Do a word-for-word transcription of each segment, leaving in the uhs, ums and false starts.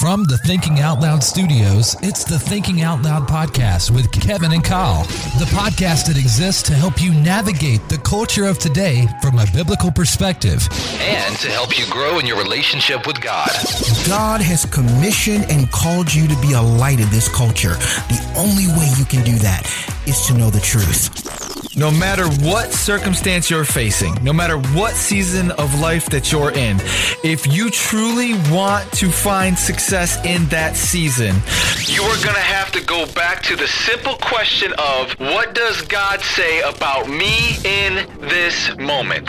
From the Thinking Out Loud studios, it's the Thinking Out Loud podcast with Kevin and Kyle. The podcast that exists to help you navigate the culture of today from a biblical perspective and to help you grow in your relationship with God. God has commissioned and called you to be a light in this culture. The only way you can do that is to know the truth. No matter what circumstance you're facing, no matter what season of life that you're in, if you truly want to find success in that season, you are going to have to go back to the simple question of, what does God say about me in this moment?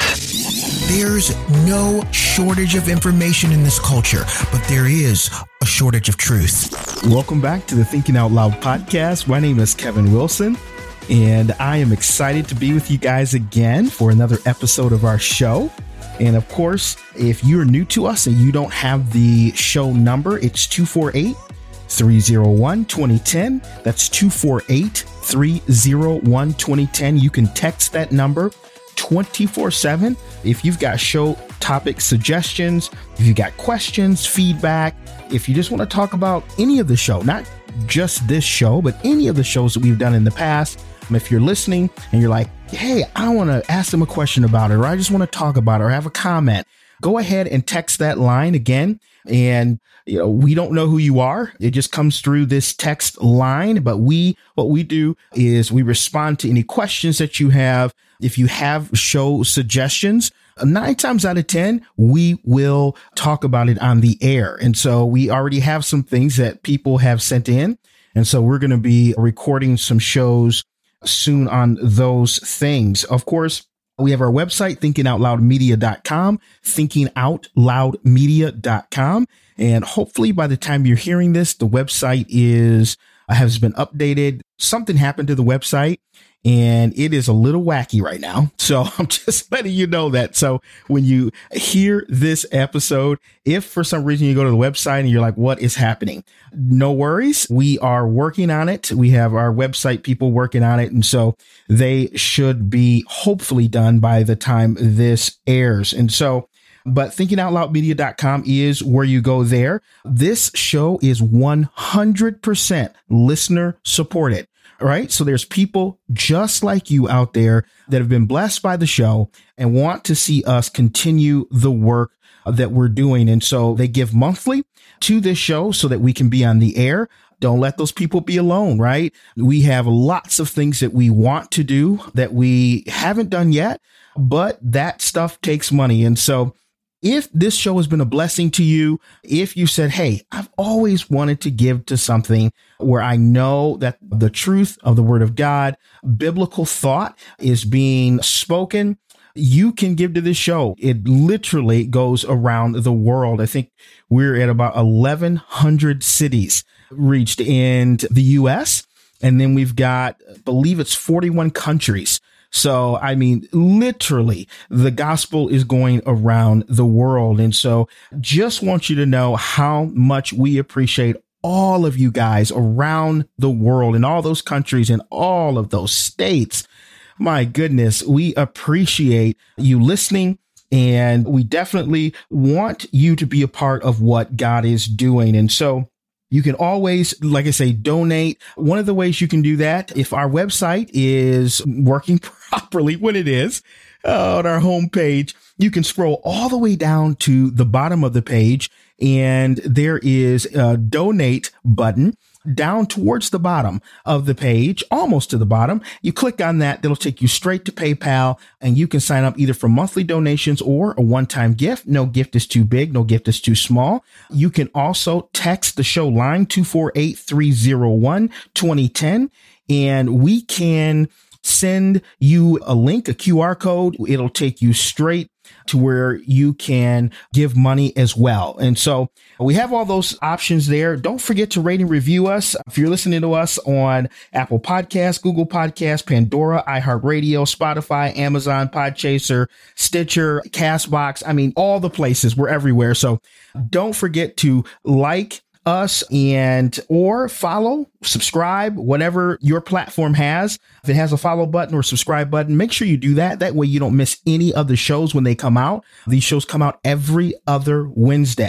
There's no shortage of information in this culture, but there is a shortage of truth. Welcome back to the Thinking Out Loud podcast. My name is Kevin Wilson, and I am excited to be with you guys again for another episode of our show. And of course, if you're new to us and you don't have the show number, it's two four eight, three oh one, two oh one oh. That's two four eight, three oh one, two oh one oh. You can text that number twenty-four seven. If you've got show topic suggestions, if you've got questions, feedback, if you just want to talk about any of the show, not just this show, but any of the shows that we've done in the past. If you're listening and you're like, hey, I want to ask them a question about it, or I just want to talk about it, or have a comment, go ahead and text that line again. And, you know, we don't know who you are. It just comes through this text line. But we, what we do is we respond to any questions that you have. If you have show suggestions, nine times out of ten, we will talk about it on the air. And so we already have some things that people have sent in. And so we're going to be recording some shows soon on those things. Of course, we have our website, thinking out loud media dot com, thinking out loud media dot com. And hopefully by the time you're hearing this, the website is has been updated. Something happened to the website, and it is a little wacky right now. So I'm just letting you know that. So when you hear this episode, if for some reason you go to the website and you're like, what is happening? No worries. We are working on it. We have our website people working on it. And so they should be hopefully done by the time this airs. And so, but thinking out loud media dot com is where you go there. This show is one hundred percent listener supported. All right. So there's people just like you out there that have been blessed by the show and want to see us continue the work that we're doing. And so they give monthly to this show so that we can be on the air. Don't let those people be alone, right? We have lots of things that we want to do that we haven't done yet, but that stuff takes money. And so if this show has been a blessing to you, if you said, hey, I've always wanted to give to something where I know that the truth of the word of God, biblical thought is being spoken, you can give to this show. It literally goes around the world. I think we're at about eleven hundred cities reached in the U S. And then we've got, I believe it's forty-one countries. So, I mean, literally, the gospel is going around the world. And so just want you to know how much we appreciate all of you guys around the world in all those countries and all of those states. My goodness, we appreciate you listening. And we definitely want you to be a part of what God is doing. And so you can always, like I say, donate. One of the ways you can do that, if our website is working properly, when it is, uh, on our homepage, you can scroll all the way down to the bottom of the page, and there is a donate button down towards the bottom of the page, almost to the bottom. You click on that, that'll take you straight to PayPal, and you can sign up either for monthly donations or a one-time gift. No gift is too big. No gift is too small. You can also text the show line two four eight, three oh one, two oh one oh, and we can send you a link, a Q R code. It'll take you straight to where you can give money as well. And so we have all those options there. Don't forget to rate and review us. If you're listening to us on Apple Podcasts, Google Podcasts, Pandora, iHeartRadio, Spotify, Amazon, Podchaser, Stitcher, Castbox, I mean, all the places, we're everywhere. So don't forget to like us and or follow, subscribe, whatever your platform has. If it has a follow button or subscribe button, make sure you do that. That way you don't miss any of the shows when they come out. These shows come out every other Wednesday.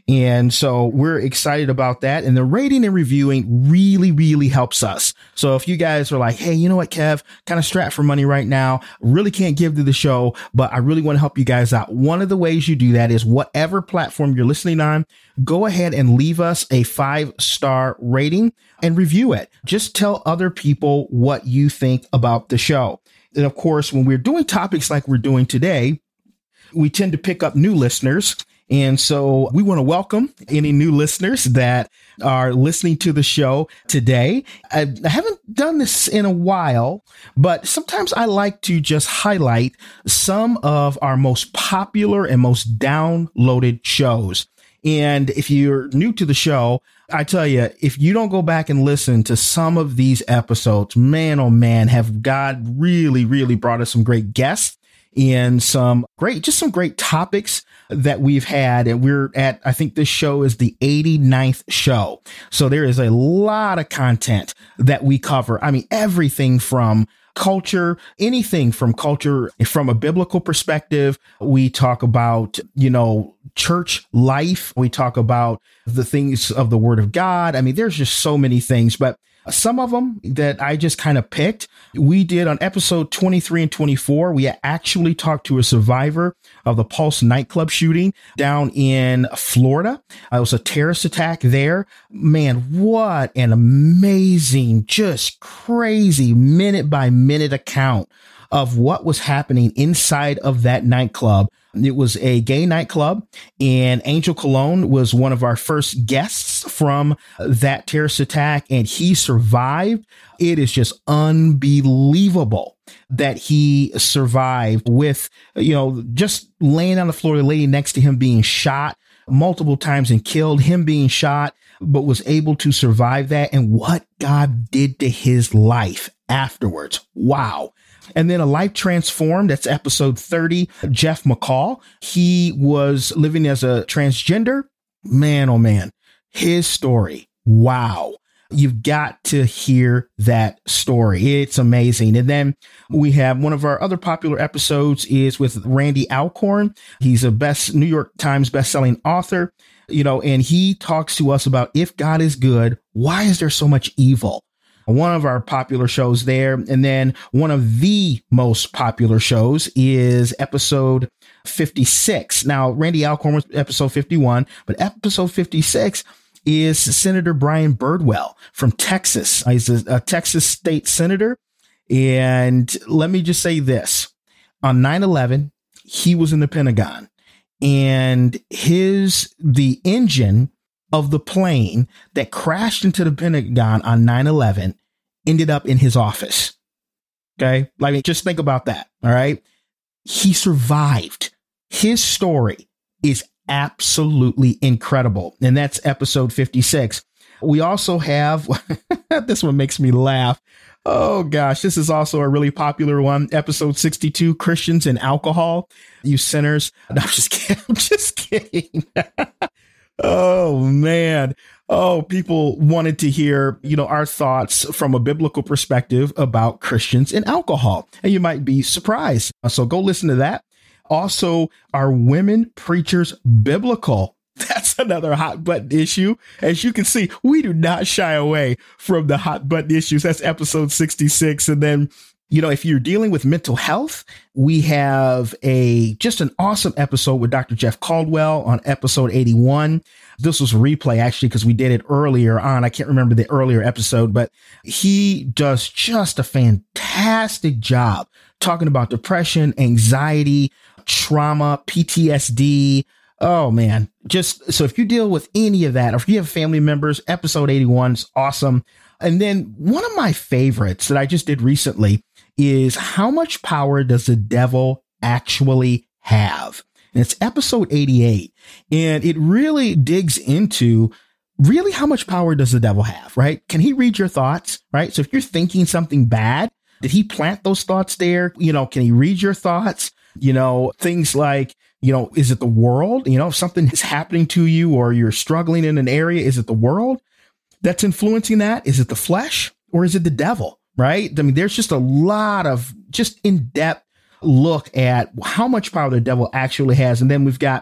And so we're excited about that. And the rating and reviewing really, really helps us. So if you guys are like, hey, you know what, Kev, kind of strapped for money right now, really can't give to the show, but I really want to help you guys out. One of the ways you do that is whatever platform you're listening on, go ahead and leave us a five star rating and review it. Just tell other people what you think about the show. And of course, when we're doing topics like we're doing today, we tend to pick up new listeners. And so we want to welcome any new listeners that are listening to the show today. I haven't done this in a while, but sometimes I like to just highlight some of our most popular and most downloaded shows. And if you're new to the show, I tell you, if you don't go back and listen to some of these episodes, man, oh man, have God really, really brought us some great guests and some great, just some great topics that we've had. And we're at, I think this show is the eighty-ninth show. So there is a lot of content that we cover. I mean, everything from culture, anything from culture, from a biblical perspective. We talk about, you know, church life. We talk about the things of the Word of God. I mean, there's just so many things, but some of them that I just kind of picked, we did on episode twenty-three and twenty-four. We actually talked to a survivor of the Pulse nightclub shooting down in Florida. It was a terrorist attack there. Man, what an amazing, just crazy minute by minute account of what was happening inside of that nightclub. It was a gay nightclub, and Angel Cologne was one of our first guests from that terrorist attack, and he survived. It is just unbelievable that he survived with, you know, just laying on the floor, the lady next to him being shot multiple times and killed, him being shot, but was able to survive that, and what God did to his life afterwards. Wow. And then A Life Transformed, that's episode thirty, Jeff McCall. He was living as a transgender. Man, oh man, his story. Wow. You've got to hear that story. It's amazing. And then we have one of our other popular episodes is with Randy Alcorn. He's a best New York Times bestselling author, you know, and he talks to us about if God is good, why is there so much evil? One of our popular shows there. And then one of the most popular shows is episode fifty-six. Now, Randy Alcorn was episode fifty-one, but episode fifty-six is Senator Brian Birdwell from Texas. He's a, a Texas state senator. And let me just say this. On nine eleven, he was in the Pentagon, and his, the engine of the plane that crashed into the Pentagon on nine eleven ended up in his office. Okay. Like, just think about that. All right. He survived. His story is absolutely incredible. And that's episode fifty-six. We also have, this one makes me laugh. Oh gosh, this is also a really popular one. Episode sixty-two, Christians and Alcohol. You sinners. No, I'm just kidding. I'm just kidding. Oh man. Oh, people wanted to hear, you know, our thoughts from a biblical perspective about Christians and alcohol. And you might be surprised. So go listen to that. Also, are women preachers biblical? That's another hot button issue. As you can see, we do not shy away from the hot button issues. That's episode sixty-six. And then, you know, if you're dealing with mental health, we have a just an awesome episode with Doctor Jeff Caldwell on episode eighty-one. This was a replay, actually, because we did it earlier on. I can't remember the earlier episode, but he does just a fantastic job talking about depression, anxiety, trauma, P T S D. Oh, man. Just so if you deal with any of that, or if you have family members, episode eighty-one is awesome. And then one of my favorites that I just did recently is How Much Power Does the Devil Actually Have? And it's episode eighty-eight. And it really digs into really how much power does the devil have, right? Can he read your thoughts, right? So if you're thinking something bad, did he plant those thoughts there? You know, can he read your thoughts? You know, things like, you know, is it the world? You know, if something is happening to you or you're struggling in an area, is it the world that's influencing that? Is it the flesh or is it the devil? Right? I mean, there's just a lot of just in-depth look at how much power the devil actually has. And then we've got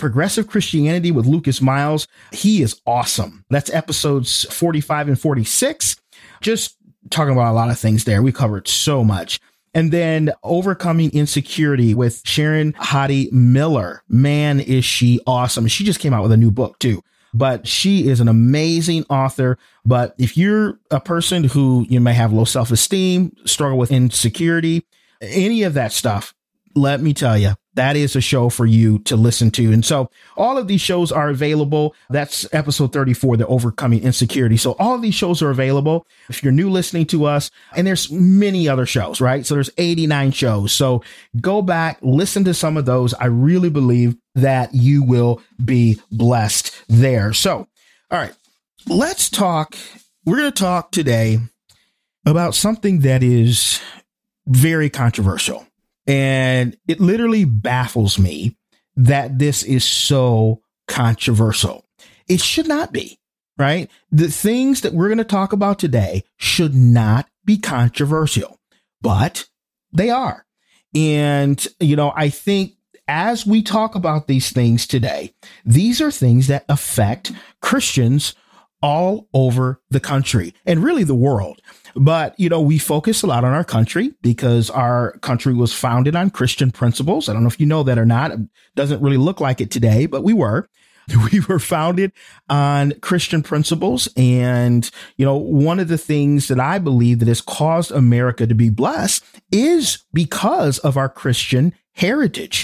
Progressive Christianity with Lucas Miles. He is awesome. That's episodes forty-five and forty-six. Just talking about a lot of things there. We covered so much. And then Overcoming Insecurity with Sharon Hadi Miller. Man, is she awesome. She just came out with a new book too. But she is an amazing author. But if you're a person who you may have low self-esteem, struggle with insecurity, any of that stuff, let me tell you, that is a show for you to listen to. And so all of these shows are available. That's episode thirty-four, the Overcoming Insecurity. So all of these shows are available if you're new listening to us. And there's many other shows, right? So there's eighty-nine shows. So go back, listen to some of those. I really believe that you will be blessed there. So, all right, let's talk. We're going to talk today about something that is very controversial. And it literally baffles me that this is so controversial. It should not be, right? The things that we're going to talk about today should not be controversial, but they are. And, you know, I think as we talk about these things today, these are things that affect Christians all over the country and really the world. But, you know, we focus a lot on our country because our country was founded on Christian principles. I don't know if you know that or not. It doesn't really look like it today, but we were. We were founded on Christian principles. And, you know, one of the things that I believe that has caused America to be blessed is because of our Christian heritage.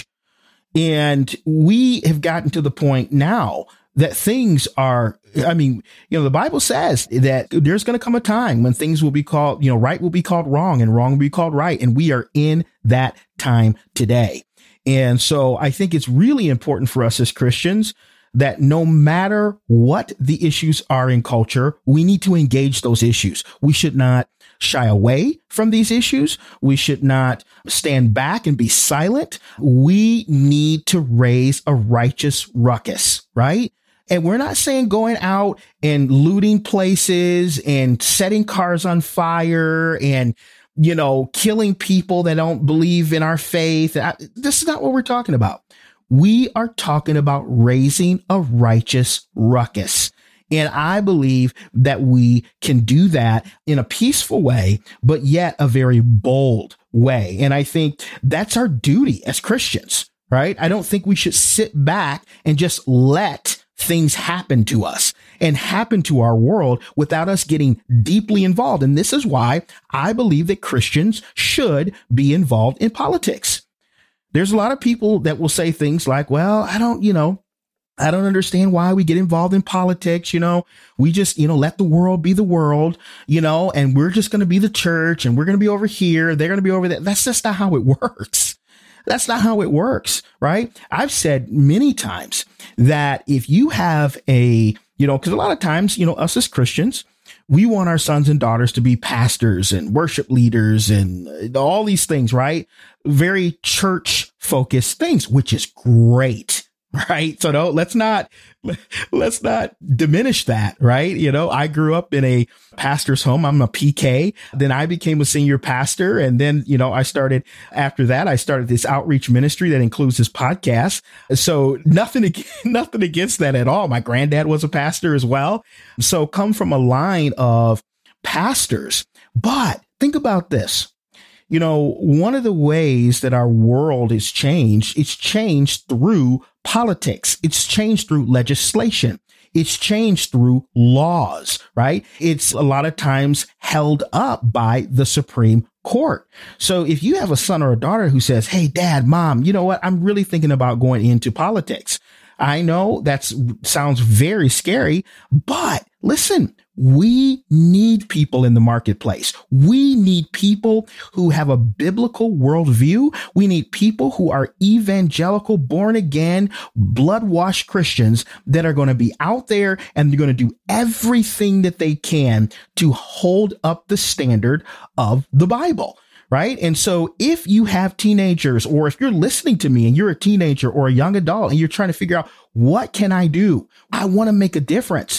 And we have gotten to the point now that things are, I mean, you know, the Bible says that there's going to come a time when things will be called, you know, right will be called wrong and wrong will be called right. And we are in that time today. And so I think it's really important for us as Christians that no matter what the issues are in culture, we need to engage those issues. We should not shy away from these issues. We should not stand back and be silent. We need to raise a righteous ruckus, right? And we're not saying going out and looting places and setting cars on fire and, you know, killing people that don't believe in our faith. This is not what we're talking about. We are talking about raising a righteous ruckus. And I believe that we can do that in a peaceful way, but yet a very bold way. And I think that's our duty as Christians, right? I don't think we should sit back and just let things happen to us and happen to our world without us getting deeply involved. And this is why I believe that Christians should be involved in politics. There's a lot of people that will say things like, well, I don't, you know, I don't understand why we get involved in politics. You know, we just, you know, let the world be the world, you know, and we're just going to be the church and we're going to be over here. They're going to be over there. That's just not how it works. That's not how it works, right? I've said many times that if you have a, you know, because a lot of times, you know, us as Christians, we want our sons and daughters to be pastors and worship leaders and all these things, right? Very church focused things, which is great. Right. So no, let's not let's not diminish that. Right. You know, I grew up in a pastor's home. I'm a P K. Then I became a senior pastor. And then, you know, I started after that, I started this outreach ministry that includes this podcast. So nothing, nothing against that at all. My granddad was a pastor as well. So come from a line of pastors. But think about this. You know, one of the ways that our world is changed, it's changed through politics. It's changed through legislation. It's changed through laws, right? It's a lot of times held up by the Supreme Court. So if you have a son or a daughter who says, hey, dad, mom, you know what? I'm really thinking about going into politics. I know that sounds very scary, but listen, we need people in the marketplace. We need people who have a biblical worldview. We need people who are evangelical, born again, blood washed Christians that are going to be out there and they're going to do everything that they can to hold up the standard of the Bible. Right. And so if you have teenagers or if you're listening to me and you're a teenager or a young adult and you're trying to figure out what can I do? I want to make a difference.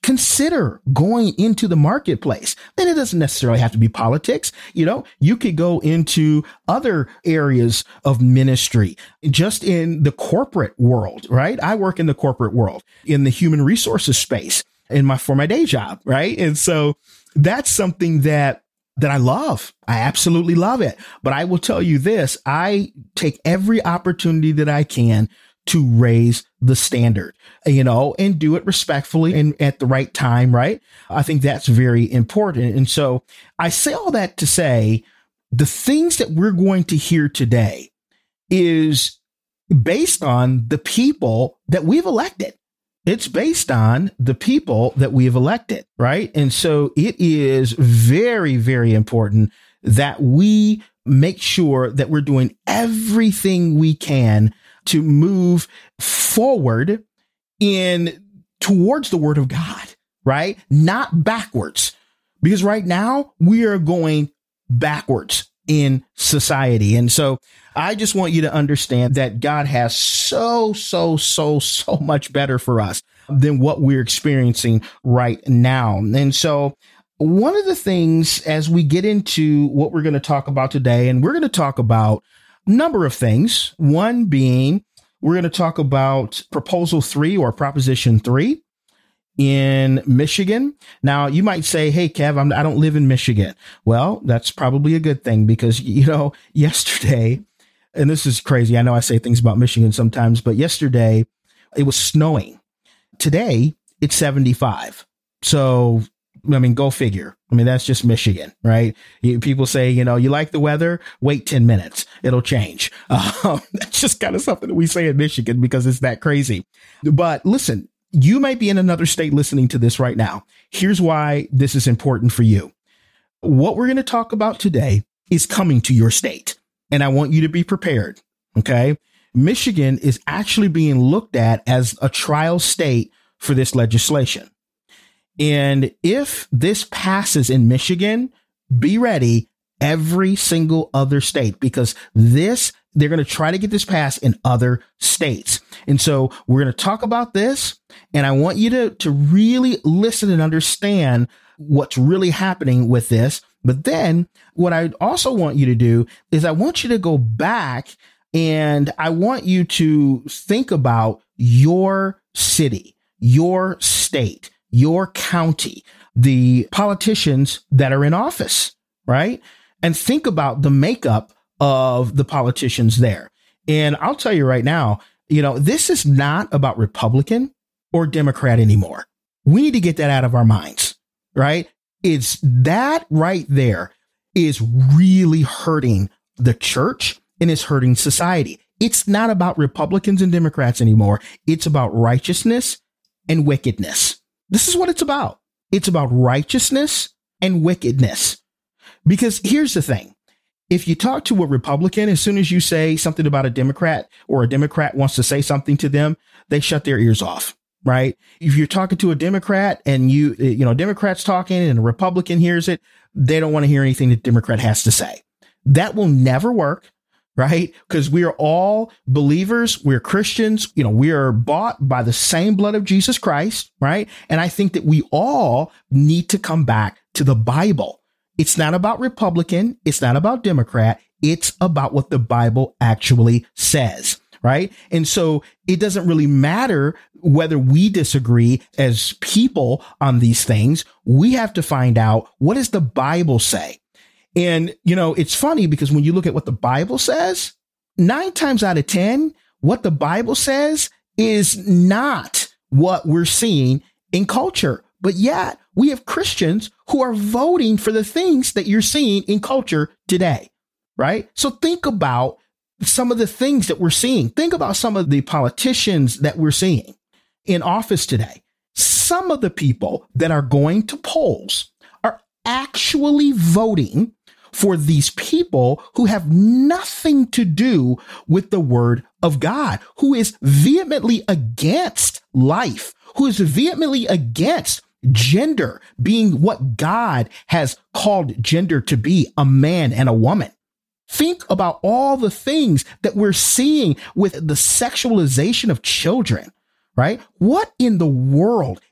consider going into the marketplace. Then it doesn't necessarily have to be politics. You know, you could go into other areas of ministry, just in the corporate world, right? I work in the corporate world, in the human resources space, in my for my day job, right? And so that's something that that I love. I absolutely love it. But I will tell you this, I take every opportunity that I can to raise the standard, you know, and do it respectfully and at the right time, right? I think that's very important. And so I say all that to say the things that we're going to hear today is based on the people that we've elected. It's based on the people that we have elected, right? And so it is very, very important that we make sure that we're doing everything we can to move forward in towards the word of God, right? Not backwards, because right now we are going backwards in society. And so I just want you to understand that God has so, so, so, so much better for us than what we're experiencing right now. And so one of the things as we get into what we're going to talk about today, and we're going to talk about a number of things, one being we're going to talk about Proposal three or Proposition three in Michigan. Now, you might say, hey, Kev, I'm, I don't live in Michigan. Well, that's probably a good thing because, you know, yesterday, and this is crazy. I know I say things about Michigan sometimes, but yesterday it was snowing. Today it's seventy-five. So, I mean, go figure. I mean, that's just Michigan, right? You, people say, you know, you like the weather, wait ten minutes. It'll change. Um, that's just kind of something that we say in Michigan because it's that crazy. But listen, you might be in another state listening to this right now. Here's why this is important for you. What we're going to talk about today is coming to your state. And I want you to be prepared. OK, Michigan is actually being looked at as a trial state for this legislation. And if this passes in Michigan, be ready, every single other state, because this, they're going to try to get this passed in other states. And so we're going to talk about this. And I want you to, to really listen and understand what's really happening with this. But then what I also want you to do is I want you to go back and I want you to think about your city, your state, your county, the politicians that are in office, right? And think about the makeup of the politicians there. And I'll tell you right now, you know, this is not about Republican or Democrat anymore. We need to get that out of our minds, right? It's that right there is really hurting the church and it's hurting society. It's not about Republicans and Democrats anymore. It's about righteousness and wickedness. This is what it's about. It's about righteousness and wickedness. Because here's the thing. If you talk to a Republican, as soon as you say something about a Democrat or a Democrat wants to say something to them, they shut their ears off, right? If you're talking to a Democrat and you, you know, Democrats talking and a Republican hears it, they don't want to hear anything that Democrat has to say. That will never work. Right? Because we are all believers. We're Christians. You know, we are bought by the same blood of Jesus Christ. Right. And I think that we all need to come back to the Bible. It's not about Republican. It's not about Democrat. It's about what the Bible actually says. Right. And so it doesn't really matter whether we disagree as people on these things. We have to find out, what does the Bible say? And, you know, it's funny because when you look at what the Bible says, nine times out of ten, what the Bible says is not what we're seeing in culture. But yet we have Christians who are voting for the things that you're seeing in culture today. Right. So think about some of the things that we're seeing. Think about some of the politicians that we're seeing in office today. Some of the people that are going to polls are actually voting for these people who have nothing to do with the word of God, who is vehemently against life, who is vehemently against gender being what God has called gender to be, a man and a woman. Think about all the things that we're seeing with the sexualization of children, right? What in the world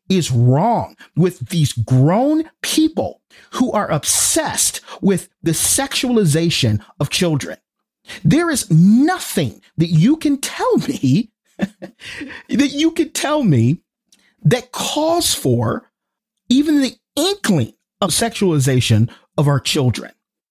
is wrong with these grown people who are obsessed with the sexualization of children. There is nothing that you can tell me that you can tell me that calls for even the inkling of sexualization of our children.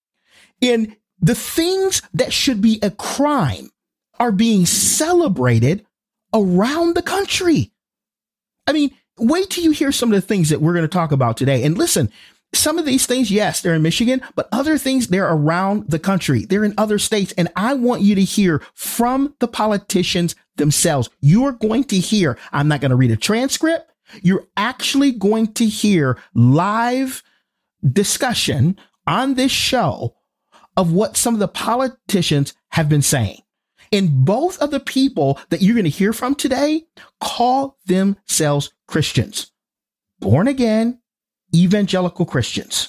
And the things that should be a crime are being celebrated around the country. I mean, wait till you hear some of the things that we're going to talk about today. And listen, some of these things, yes, they're in Michigan, but other things, they're around the country. They're in other states. And I want you to hear from the politicians themselves. You are going to hear, I'm not going to read a transcript. You're actually going to hear live discussion on this show of what some of the politicians have been saying. And both of the people that you're going to hear from today call themselves Christians, born again, evangelical Christians.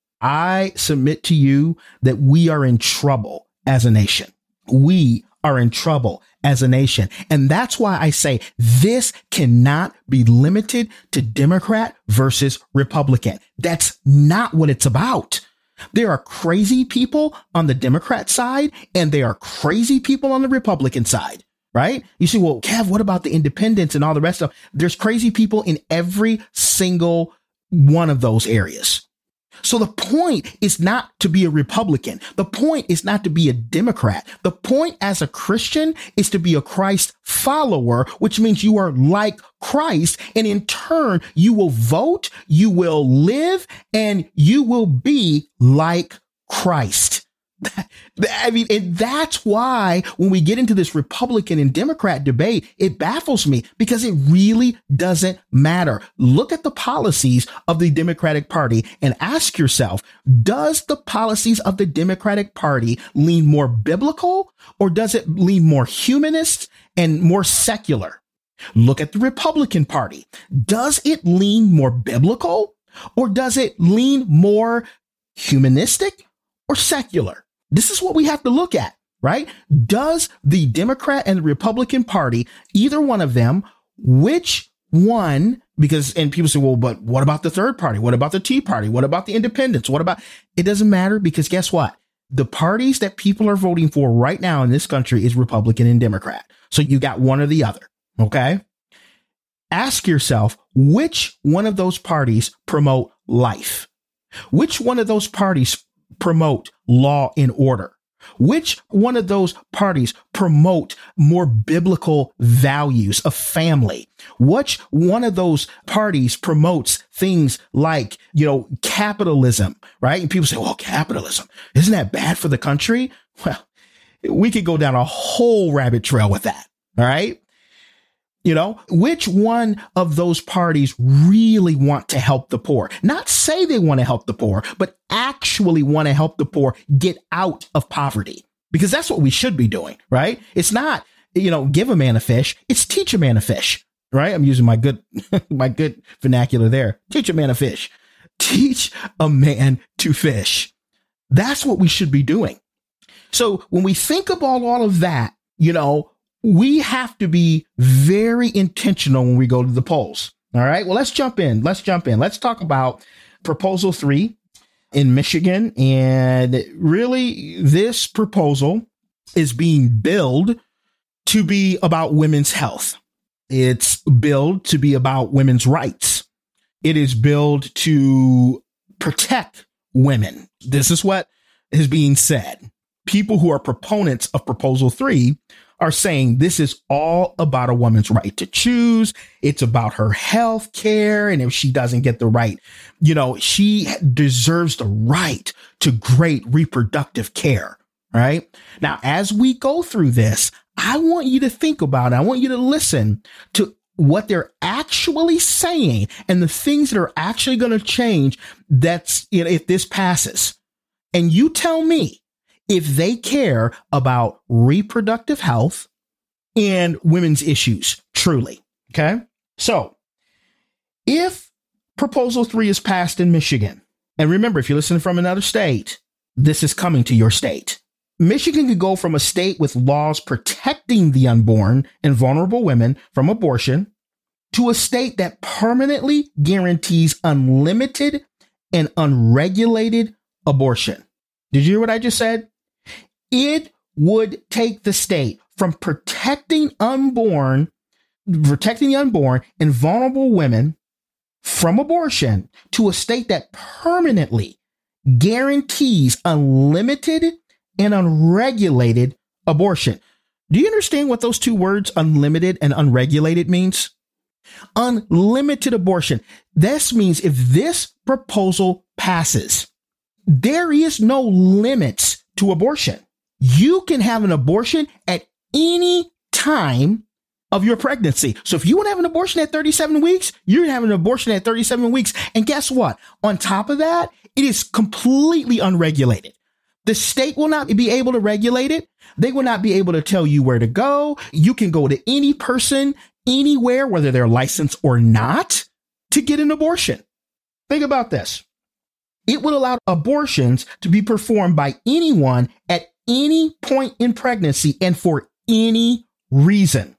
I submit to you that we are in trouble as a nation. We are in trouble as a nation. And that's why I say this cannot be limited to Democrat versus Republican. That's not what it's about. There are crazy people on the Democrat side and there are crazy people on the Republican side, right? You say, well, Kev, what about the independents and all the rest of them? There's crazy people in every single one of those areas. So the point is not to be a Republican. The point is not to be a Democrat. The point as a Christian is to be a Christ follower, which means you are like Christ. And in turn, you will vote, you will live, and you will be like Christ. I mean, and that's why when we get into this Republican and Democrat debate, it baffles me because it really doesn't matter. Look at the policies of the Democratic Party and ask yourself, does the policies of the Democratic Party lean more biblical or does it lean more humanist and more secular? Look at the Republican Party. Does it lean more biblical or does it lean more humanistic or secular? This is what we have to look at, right? Does the Democrat and the Republican Party, either one of them, which one, because, and people say, well, but what about the third party? What about the Tea Party? What about the independents? What about, it doesn't matter because guess what? The parties that people are voting for right now in this country is Republican and Democrat. So you got one or the other, okay? Ask yourself, which one of those parties promote life? Which one of those parties promote law and order? Which one of those parties promote more biblical values of family? Which one of those parties promotes things like, you know, capitalism, right? And people say, well, capitalism, isn't that bad for the country? Well, we could go down a whole rabbit trail with that. All right. You know, which one of those parties really want to help the poor? Not say they want to help the poor, but actually want to help the poor get out of poverty, because that's what we should be doing, right? It's not, you know, give a man a fish. It's teach a man a fish, right? I'm using my good, my good vernacular there. Teach a man a fish. Teach a man to fish. That's what we should be doing. So when we think about all of that, you know, we have to be very intentional when we go to the polls. All right. Well, let's jump in. Let's jump in. Let's talk about Proposal three in Michigan. And really, this proposal is being billed to be about women's health. It's billed to be about women's rights. It is billed to protect women. This is what is being said. People who are proponents of Proposal three are saying this is all about a woman's right to choose. It's about her health care. And if she doesn't get the right, you know, she deserves the right to great reproductive care. Right now, as we go through this, I want you to think about it. I want you to listen to what they're actually saying and the things that are actually going to change. That's, you know, if this passes, and you tell me if they care about reproductive health and women's issues, truly. Okay. So if Proposal three is passed in Michigan, and remember, if you're listening from another state, this is coming to your state. Michigan could go from a state with laws protecting the unborn and vulnerable women from abortion to a state that permanently guarantees unlimited and unregulated abortion. Did you hear what I just said? It would take the state from protecting unborn, protecting the unborn and vulnerable women from abortion to a state that permanently guarantees unlimited and unregulated abortion. Do you understand what those two words, unlimited and unregulated, means? Unlimited abortion. This means if this proposal passes, there is no limits to abortion. You can have an abortion at any time of your pregnancy. So if you want to have an abortion at thirty-seven weeks, you're going to have an abortion at thirty-seven weeks. And guess what? On top of that, it is completely unregulated. The state will not be able to regulate it. They will not be able to tell you where to go. You can go to any person, anywhere, whether they're licensed or not, to get an abortion. Think about this. It would allow abortions to be performed by anyone at any point in pregnancy and for any reason.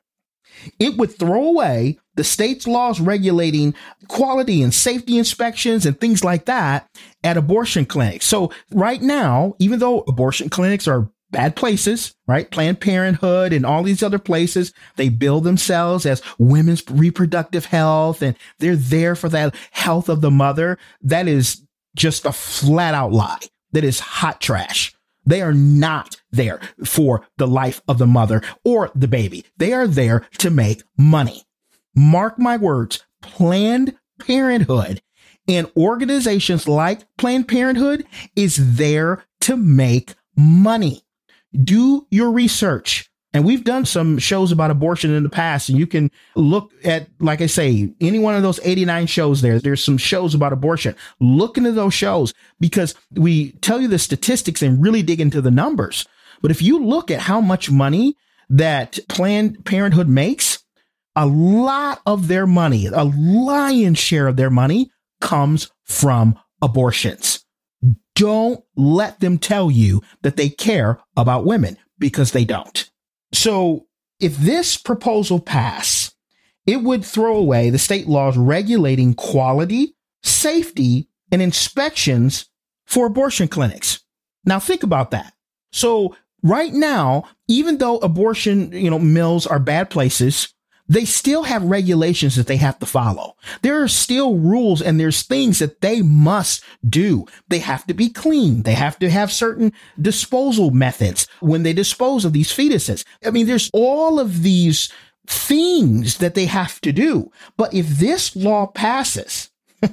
It would throw away the state's laws regulating quality and safety inspections and things like that at abortion clinics. So right now, even though abortion clinics are bad places, right? Planned Parenthood and all these other places, they bill themselves as women's reproductive health, and they're there for that health of the mother. That is just a flat out lie. That is hot trash. They are not there for the life of the mother or the baby. They are there to make money. Mark my words, Planned Parenthood and organizations like Planned Parenthood is there to make money. Do your research. And we've done some shows about abortion in the past, and you can look at, like I say, any one of those eighty-nine shows there. There's some shows about abortion. Look into those shows because we tell you the statistics and really dig into the numbers. But if you look at how much money that Planned Parenthood makes, a lot of their money, a lion's share of their money comes from abortions. Don't let them tell you that they care about women, because they don't. So if this proposal passed, it would throw away the state laws regulating quality, safety, and inspections for abortion clinics. Now think about that. So right now, even though abortion, you know, mills are bad places, they still have regulations that they have to follow. There are still rules and there's things that they must do. They have to be clean. They have to have certain disposal methods when they dispose of these fetuses. I mean, there's all of these things that they have to do. But if this law passes,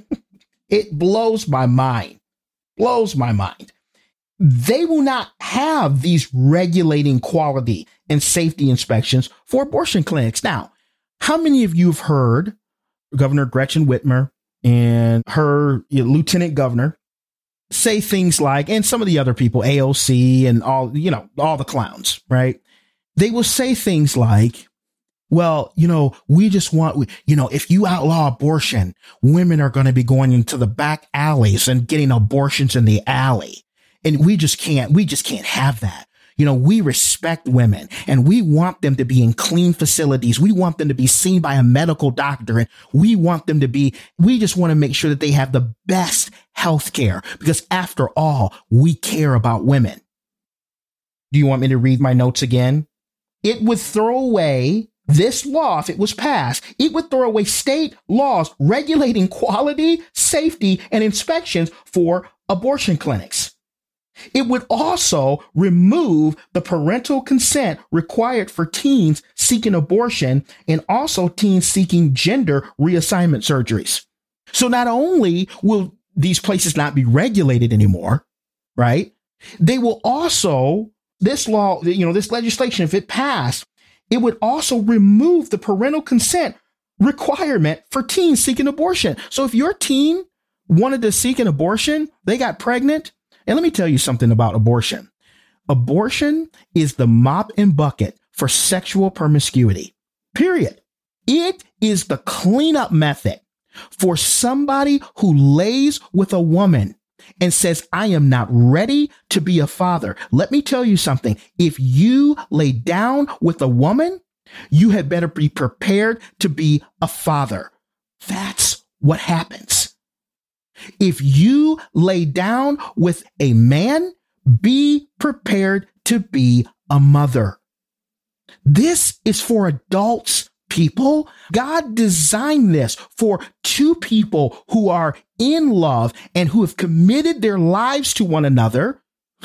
it blows my mind, blows my mind. They will not have these regulating quality and safety inspections for abortion clinics. Now, how many of you have heard Governor Gretchen Whitmer and her you know, lieutenant governor say things like, and some of the other people, A O C and all, you know, all the clowns, right? They will say things like, well, you know, we just want, you know, if you outlaw abortion, women are going to be going into the back alleys and getting abortions in the alley. And we just can't, we just can't have that. You know, we respect women and we want them to be in clean facilities. We want them to be seen by a medical doctor, and we want them to be, we just want to make sure that they have the best health care, because after all, we care about women. Do you want me to read my notes again? It would throw away this law. If it was passed, it would throw away state laws regulating quality, safety, and inspections for abortion clinics. It would also remove the parental consent required for teens seeking abortion and also teens seeking gender reassignment surgeries. So not only will these places not be regulated anymore, right? They will also, this law, you know, this legislation, if it passed, it would also remove the parental consent requirement for teens seeking abortion. So if your teen wanted to seek an abortion, they got pregnant. And let me tell you something about abortion. Abortion is the mop and bucket for sexual promiscuity, period. It is the cleanup method for somebody who lays with a woman and says, I am not ready to be a father. Let me tell you something. If you lay down with a woman You had better be prepared to be a father. That's what happens. If you lay down with a man, be prepared to be a mother. This is for adults, people. God designed this for two people who are in love and who have committed their lives to one another.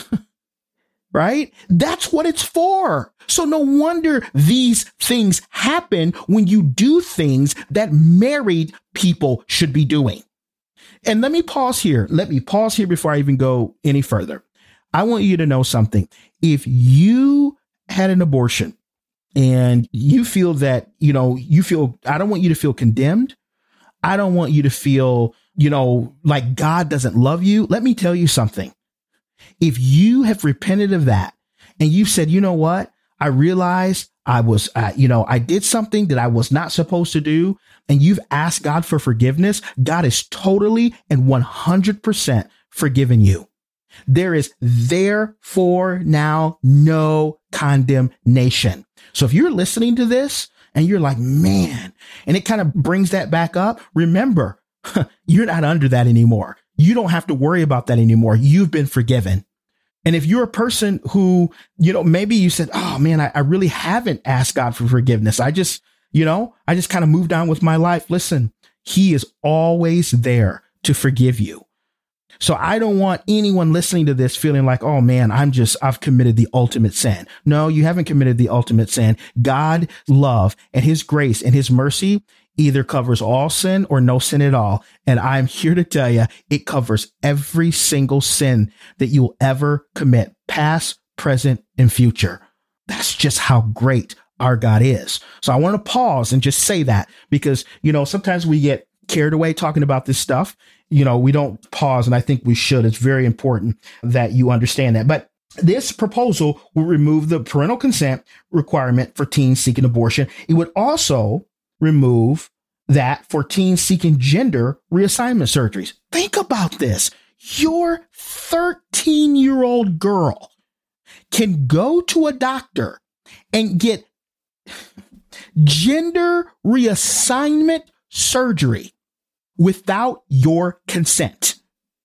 Right? That's what it's for. So no wonder these things happen when you do things that married people should be doing. And let me pause here. Let me pause here before I even go any further. I want you to know something. If you had an abortion and you feel that, you know, you feel, I don't want you to feel condemned. I don't want you to feel, you know, like God doesn't love you. Let me tell you something. If you have repented of that and you said, you know what, I realized I was, uh, you know, I did something that I was not supposed to do, and you've asked God for forgiveness, God is totally and one hundred percent forgiven you. There is therefore now no condemnation. So if you're listening to this and you're like, man, and it kind of brings that back up, remember, you're not under that anymore. You don't have to worry about that anymore. You've been forgiven. And if you're a person who, you know, maybe you said, oh man, I, I really haven't asked God for forgiveness. I just, you know, I just kind of moved on with my life. Listen, he is always there to forgive you. So I don't want anyone listening to this feeling like, oh man, I'm just, I've committed the ultimate sin. No, you haven't committed the ultimate sin. God's love and his grace and his mercy either covers all sin or no sin at all. And I'm here to tell you, it covers every single sin that you'll ever commit, past, present, and future. That's just how great our God is. So I want to pause and just say that because, you know, sometimes we get carried away talking about this stuff. You know, we don't pause, and I think we should. It's very important that you understand that. But this proposal will remove the parental consent requirement for teens seeking abortion. It would also remove that for teens seeking gender reassignment surgeries. Think about this. Your thirteen-year-old girl can go to a doctor and get gender reassignment surgery without your consent.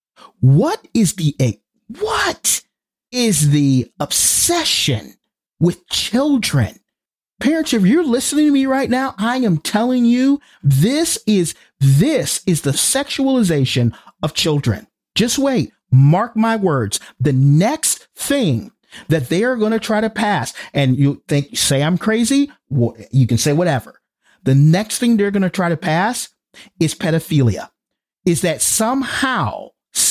What is the a what is the obsession with children? Parents, if you're listening to me right now, I am telling you, this is this is the sexualization of children. Just wait. Mark my words. The next thing that they are going to try to pass, and you think, say I'm crazy, well, you can say whatever. The next thing they're going to try to pass is pedophilia. Is that somehow,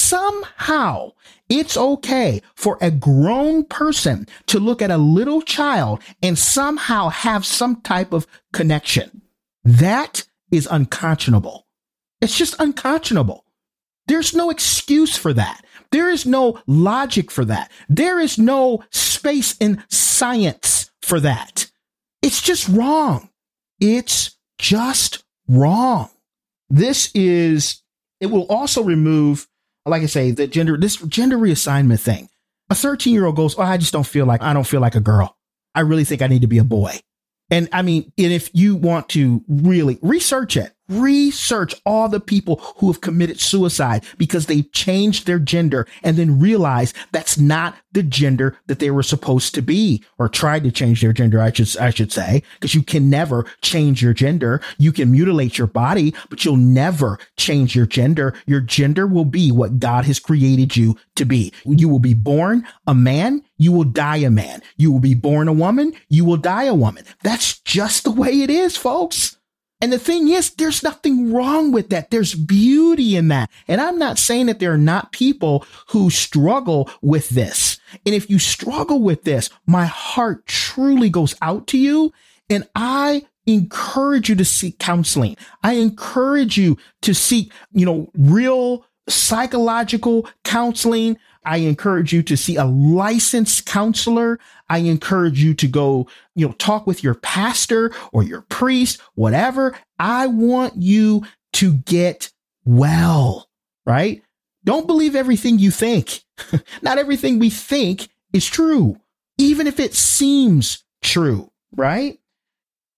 somehow it's okay for a grown person to look at a little child and somehow have some type of connection. That is unconscionable. It's just unconscionable. There's no excuse for that. There is no logic for that. There is no space in science for that. It's just wrong. It's just wrong. This is, it will also remove, like I say, the gender, this gender reassignment thing. A thirteen year old goes, oh, I just don't feel like, I don't feel like a girl. I really think I need to be a boy. And I mean, and if you want to really research it, research all the people who have committed suicide because they changed their gender and then realized that's not the gender that they were supposed to be, or tried to change their gender, I should, I should say, because you can never change your gender. You can mutilate your body, but you'll never change your gender. Your gender will be what God has created you to be. You will be born a man. You will die a man. You will be born a woman. You will die a woman. That's just the way it is, folks. And the thing is, there's nothing wrong with that. There's beauty in that. And I'm not saying that there are not people who struggle with this. And if you struggle with this, my heart truly goes out to you. And I encourage you to seek counseling. I encourage you to seek, you know, real psychological counseling. I encourage you to see a licensed counselor. I encourage you to go, you know, talk with your pastor or your priest, whatever. I want you to get well, right? Don't believe everything you think. Not everything we think is true, even if it seems true, right?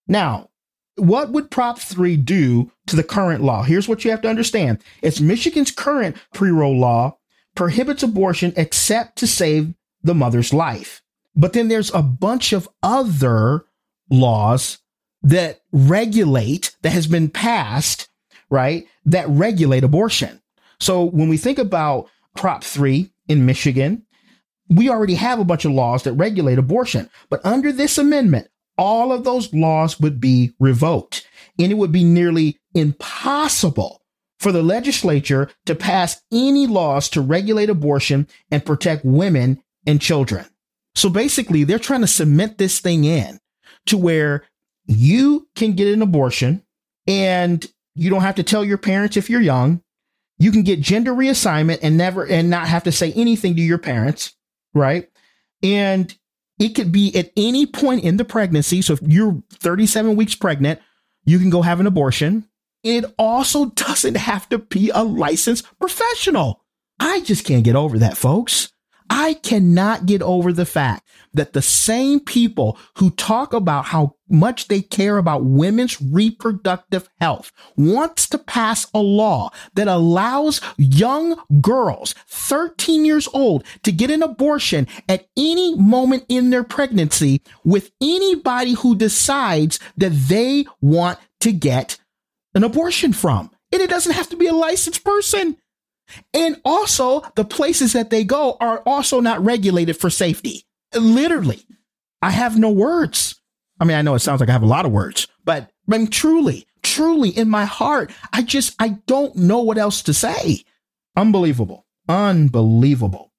Now, what would Prop three do to the current law? Here's what you have to understand. It's Michigan's current pre-roll law prohibits abortion except to save the mother's life. But then there's a bunch of other laws that regulate, that has been passed, right, that regulate abortion. So when we think about Prop three in Michigan, we already have a bunch of laws that regulate abortion. But under this amendment, all of those laws would be revoked, and it would be nearly impossible for the legislature to pass any laws to regulate abortion and protect women and children. So basically, they're trying to cement this thing in to where you can get an abortion and you don't have to tell your parents if you're young. You can get gender reassignment and never and not have to say anything to your parents, right? And it could be at any point in the pregnancy. So if you're thirty-seven weeks pregnant, you can go have an abortion. It also doesn't have to be a licensed professional. I just can't get over that, folks. I cannot get over the fact that the same people who talk about how much they care about women's reproductive health wants to pass a law that allows young girls, thirteen years old, to get an abortion at any moment in their pregnancy with anybody who decides that they want to get an abortion from. And it doesn't have to be a licensed person. And also, the places that they go are also not regulated for safety. Literally, I have no words. I mean, I know it sounds like I have a lot of words, but I mean, truly, truly in my heart, I just, I don't know what else to say. Unbelievable. Unbelievable.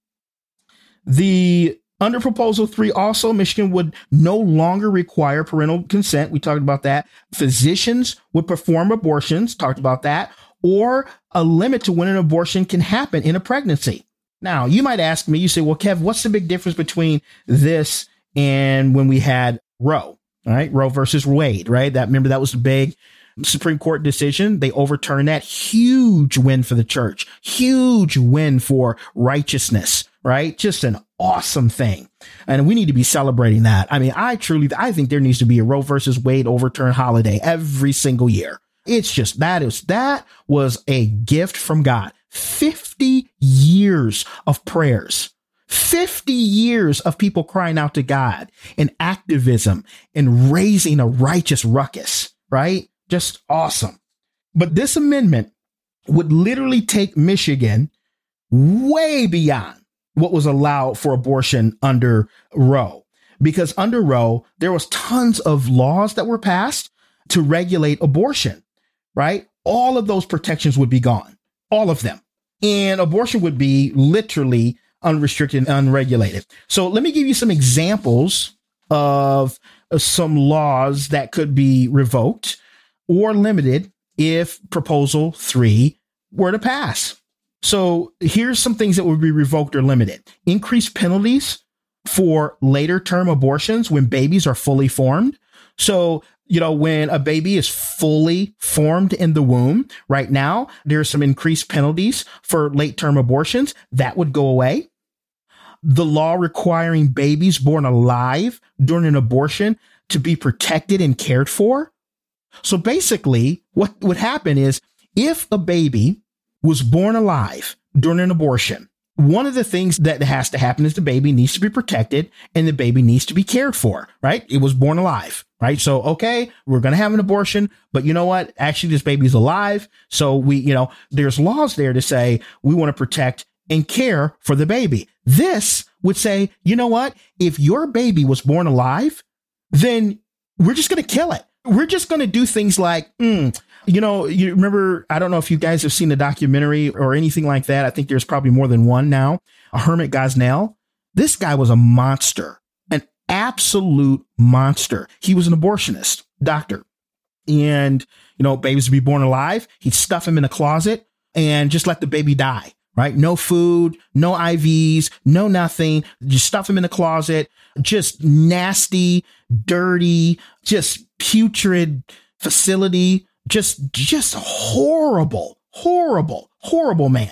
The under Proposal three, also, Michigan would no longer require parental consent. We talked about that. Physicians would perform abortions. Talked about that. Or a limit to when an abortion can happen in a pregnancy. Now, you might ask me, you say, well, Kev, what's the big difference between this and when we had Roe, all right? Roe versus Wade, right? That, remember, that was the big Supreme Court decision. They overturned that. Huge win for the church, huge win for righteousness, right? Just an awesome thing. And we need to be celebrating that. I mean, I truly, I think there needs to be a Roe versus Wade overturn holiday every single year. It's just, that is, that was a gift from God. fifty years of prayers, fifty years of people crying out to God and activism and raising a righteous ruckus, right? Just awesome. But this amendment would literally take Michigan way beyond what was allowed for abortion under Roe, because under Roe, there was tons of laws that were passed to regulate abortion. Right? All of those protections would be gone, all of them. And abortion would be literally unrestricted and unregulated. So let me give you some examples of some laws that could be revoked or limited if Proposal three were to pass. So here's some things that would be revoked or limited. Increased penalties for later term abortions when babies are fully formed. So, you know, when a baby is fully formed in the womb, right now, there's some increased penalties for late term abortions that would go away. The law requiring babies born alive during an abortion to be protected and cared for. So basically, what would happen is if a baby was born alive during an abortion, one of the things that has to happen is the baby needs to be protected and the baby needs to be cared for, right? It was born alive, right? So, okay, we're going to have an abortion, but you know what? Actually, this baby's alive. So we, you know, there's laws there to say we want to protect and care for the baby. This would say, you know what? If your baby was born alive, then we're just going to kill it. We're just going to do things like, mm, you know, you remember, I don't know if you guys have seen the documentary or anything like that. I think there's probably more than one now. Hermit Gosnell. This guy was a monster, an absolute monster. He was an abortionist doctor. And, you know, babies would be born alive. He'd stuff him in a closet and just let the baby die, right? No food, no I Vs, no nothing. Just stuff him in a closet. Just nasty, dirty, just putrid facility. Just, just horrible, horrible, horrible man.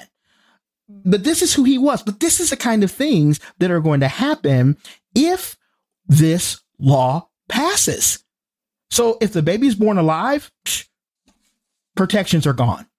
But this is who he was. But this is the kind of things that are going to happen if this law passes. So if the baby's born alive, psh, protections are gone.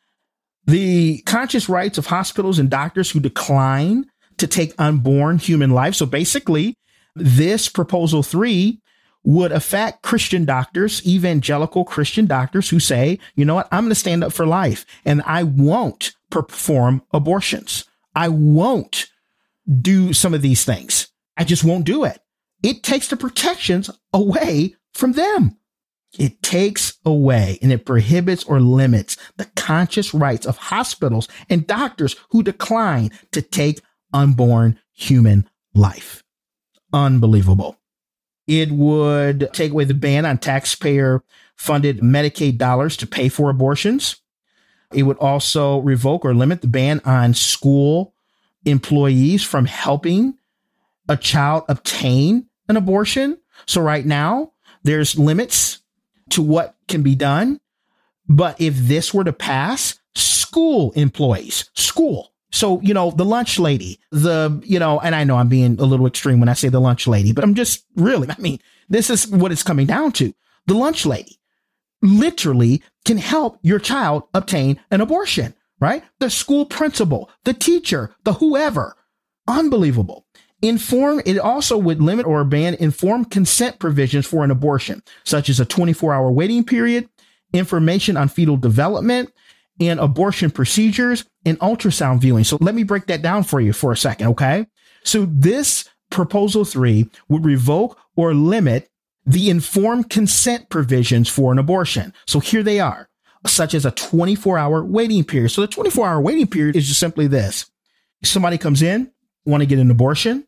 The conscious rights of hospitals and doctors who decline to take unborn human life. So basically, this proposal three would affect Christian doctors, evangelical Christian doctors who say, you know what, I'm going to stand up for life and I won't perform abortions. I won't do some of these things. I just won't do it. It takes the protections away from them. It takes away and it prohibits or limits the conscious rights of hospitals and doctors who decline to take unborn human life. Unbelievable. It would take away the ban on taxpayer-funded Medicaid dollars to pay for abortions. It would also revoke or limit the ban on school employees from helping a child obtain an abortion. So right now, there's limits to what can be done. But if this were to pass, school employees, school. So, you know, the lunch lady, the, you know, and I know I'm being a little extreme when I say the lunch lady, but I'm just really, I mean, this is what it's coming down to. The lunch lady literally can help your child obtain an abortion, right? The school principal, the teacher, the whoever. Unbelievable. Inform, it also would limit or ban informed consent provisions for an abortion, such as a twenty-four hour waiting period, information on fetal development, and abortion procedures and ultrasound viewing. So let me break that down for you for a second, okay? So this proposal three would revoke or limit the informed consent provisions for an abortion. So here they are, such as a twenty-four hour waiting period. So the twenty-four hour waiting period is just simply this. Somebody comes in, want to get an abortion,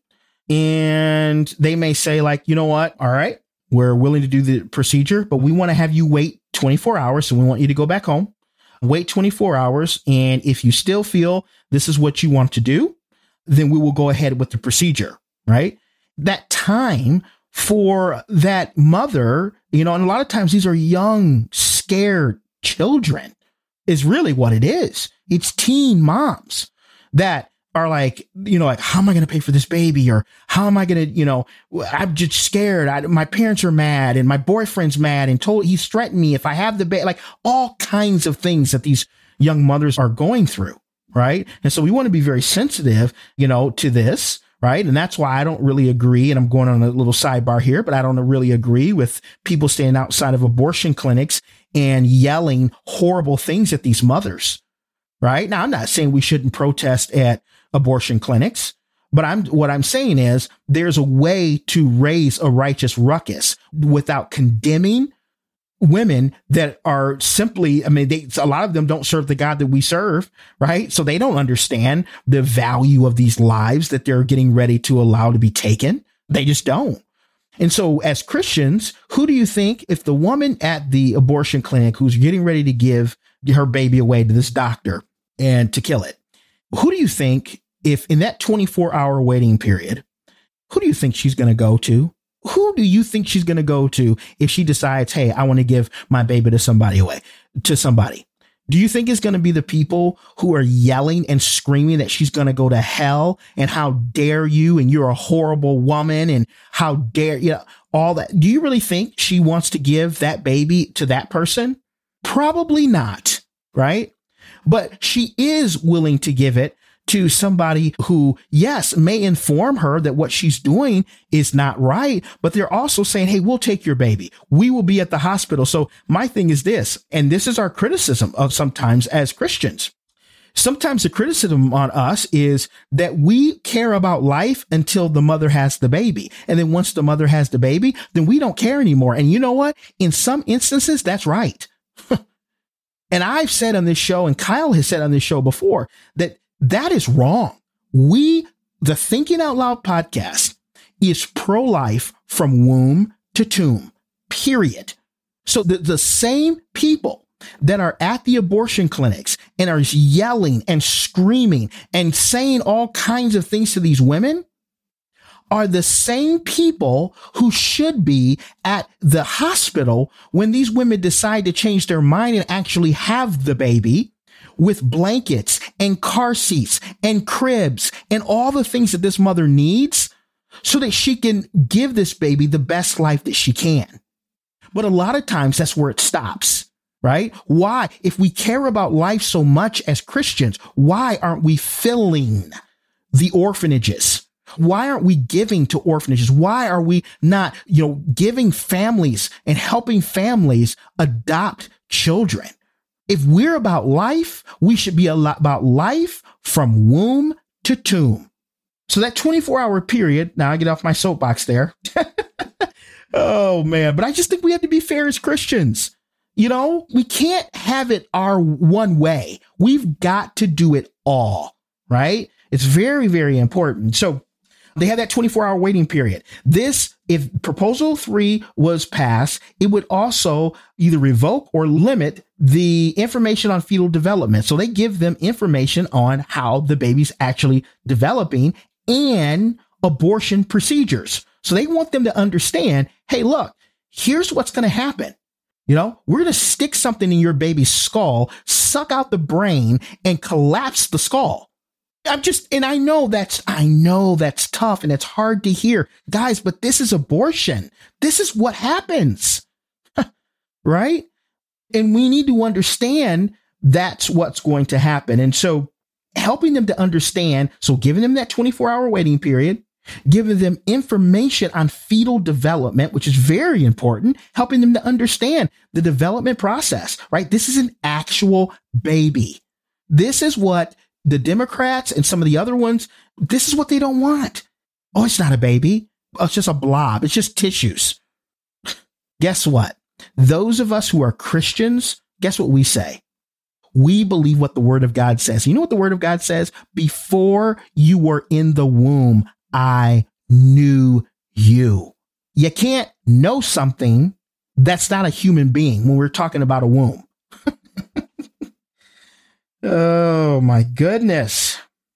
and they may say like, you know what? All right, we're willing to do the procedure, but we want to have you wait twenty-four hours. So we want you to go back home, wait twenty-four hours. And if you still feel this is what you want to do, then we will go ahead with the procedure, right? That time for that mother, you know, and a lot of times these are young, scared children is really what it is. It's teen moms that are like, you know, like, how am I going to pay for this baby? Or how am I going to, you know, I'm just scared. I, my parents are mad and my boyfriend's mad and told he's threatened me if I have the baby, like all kinds of things that these young mothers are going through. Right. And so we want to be very sensitive, you know, to this. Right. And that's why I don't really agree. And I'm going on a little sidebar here, but I don't really agree with people standing outside of abortion clinics and yelling horrible things at these mothers. Right now, I'm not saying we shouldn't protest at abortion clinics, but I'm what I'm saying is there's a way to raise a righteous ruckus without condemning women that are simply, I mean, they, a lot of them don't serve the God that we serve, right? So they don't understand the value of these lives that they're getting ready to allow to be taken. They just don't. And so as Christians, who do you think, if the woman at the abortion clinic who's getting ready to give her baby away to this doctor and to kill it, who do you think, if in that twenty-four hour waiting period, who do you think she's going to go to? Who do you think she's going to go to if she decides, hey, I want to give my baby to somebody away, to somebody? Do you think it's going to be the people who are yelling and screaming that she's going to go to hell and how dare you and you're a horrible woman and how dare you know, all that? Do you really think she wants to give that baby to that person? Probably not, right? But she is willing to give it to somebody who, yes, may inform her that what she's doing is not right, but they're also saying, hey, we'll take your baby. We will be at the hospital. So my thing is this, and this is our criticism of sometimes as Christians. Sometimes the criticism on us is that we care about life until the mother has the baby. And then once the mother has the baby, then we don't care anymore. And you know what? In some instances, that's right. And I've said on this show, and Kyle has said on this show before, that that is wrong. We, the Thinking Out Loud podcast, is pro-life from womb to tomb, period. So the, the same people that are at the abortion clinics and are yelling and screaming and saying all kinds of things to these women are the same people who should be at the hospital when these women decide to change their mind and actually have the baby, with blankets and car seats and cribs and all the things that this mother needs so that she can give this baby the best life that she can. But a lot of times that's where it stops, right? Why? If we care about life so much as Christians, why aren't we filling the orphanages? Why aren't we giving to orphanages? Why are we not, you know, giving families and helping families adopt children? If we're about life, we should be a lot about life from womb to tomb. So that twenty-four hour period, now I get off my soapbox there. Oh, man. But I just think we have to be fair as Christians. You know, we can't have it our one way. We've got to do it all, right? It's very, very important. So they have that twenty-four hour waiting period. This, if proposal three was passed, it would also either revoke or limit the information on fetal development. So they give them information on how the baby's actually developing and abortion procedures. So they want them to understand, hey, look, here's what's going to happen. You know, we're going to stick something in your baby's skull, suck out the brain, and collapse the skull. I'm just, and I know that's, I know that's tough and it's hard to hear, guys, but this is abortion. This is what happens, right? And we need to understand that's what's going to happen. And so helping them to understand, so giving them that twenty-four hour waiting period, giving them information on fetal development, which is very important, helping them to understand the development process, right? This is an actual baby. This is what the Democrats and some of the other ones, this is what they don't want. Oh, it's not a baby. Oh, it's just a blob. It's just tissues. Guess what? Those of us who are Christians, guess what we say? We believe what the Word of God says. You know what the Word of God says? Before you were in the womb, I knew you. You can't know something that's not a human being when we're talking about a womb. Oh, my goodness.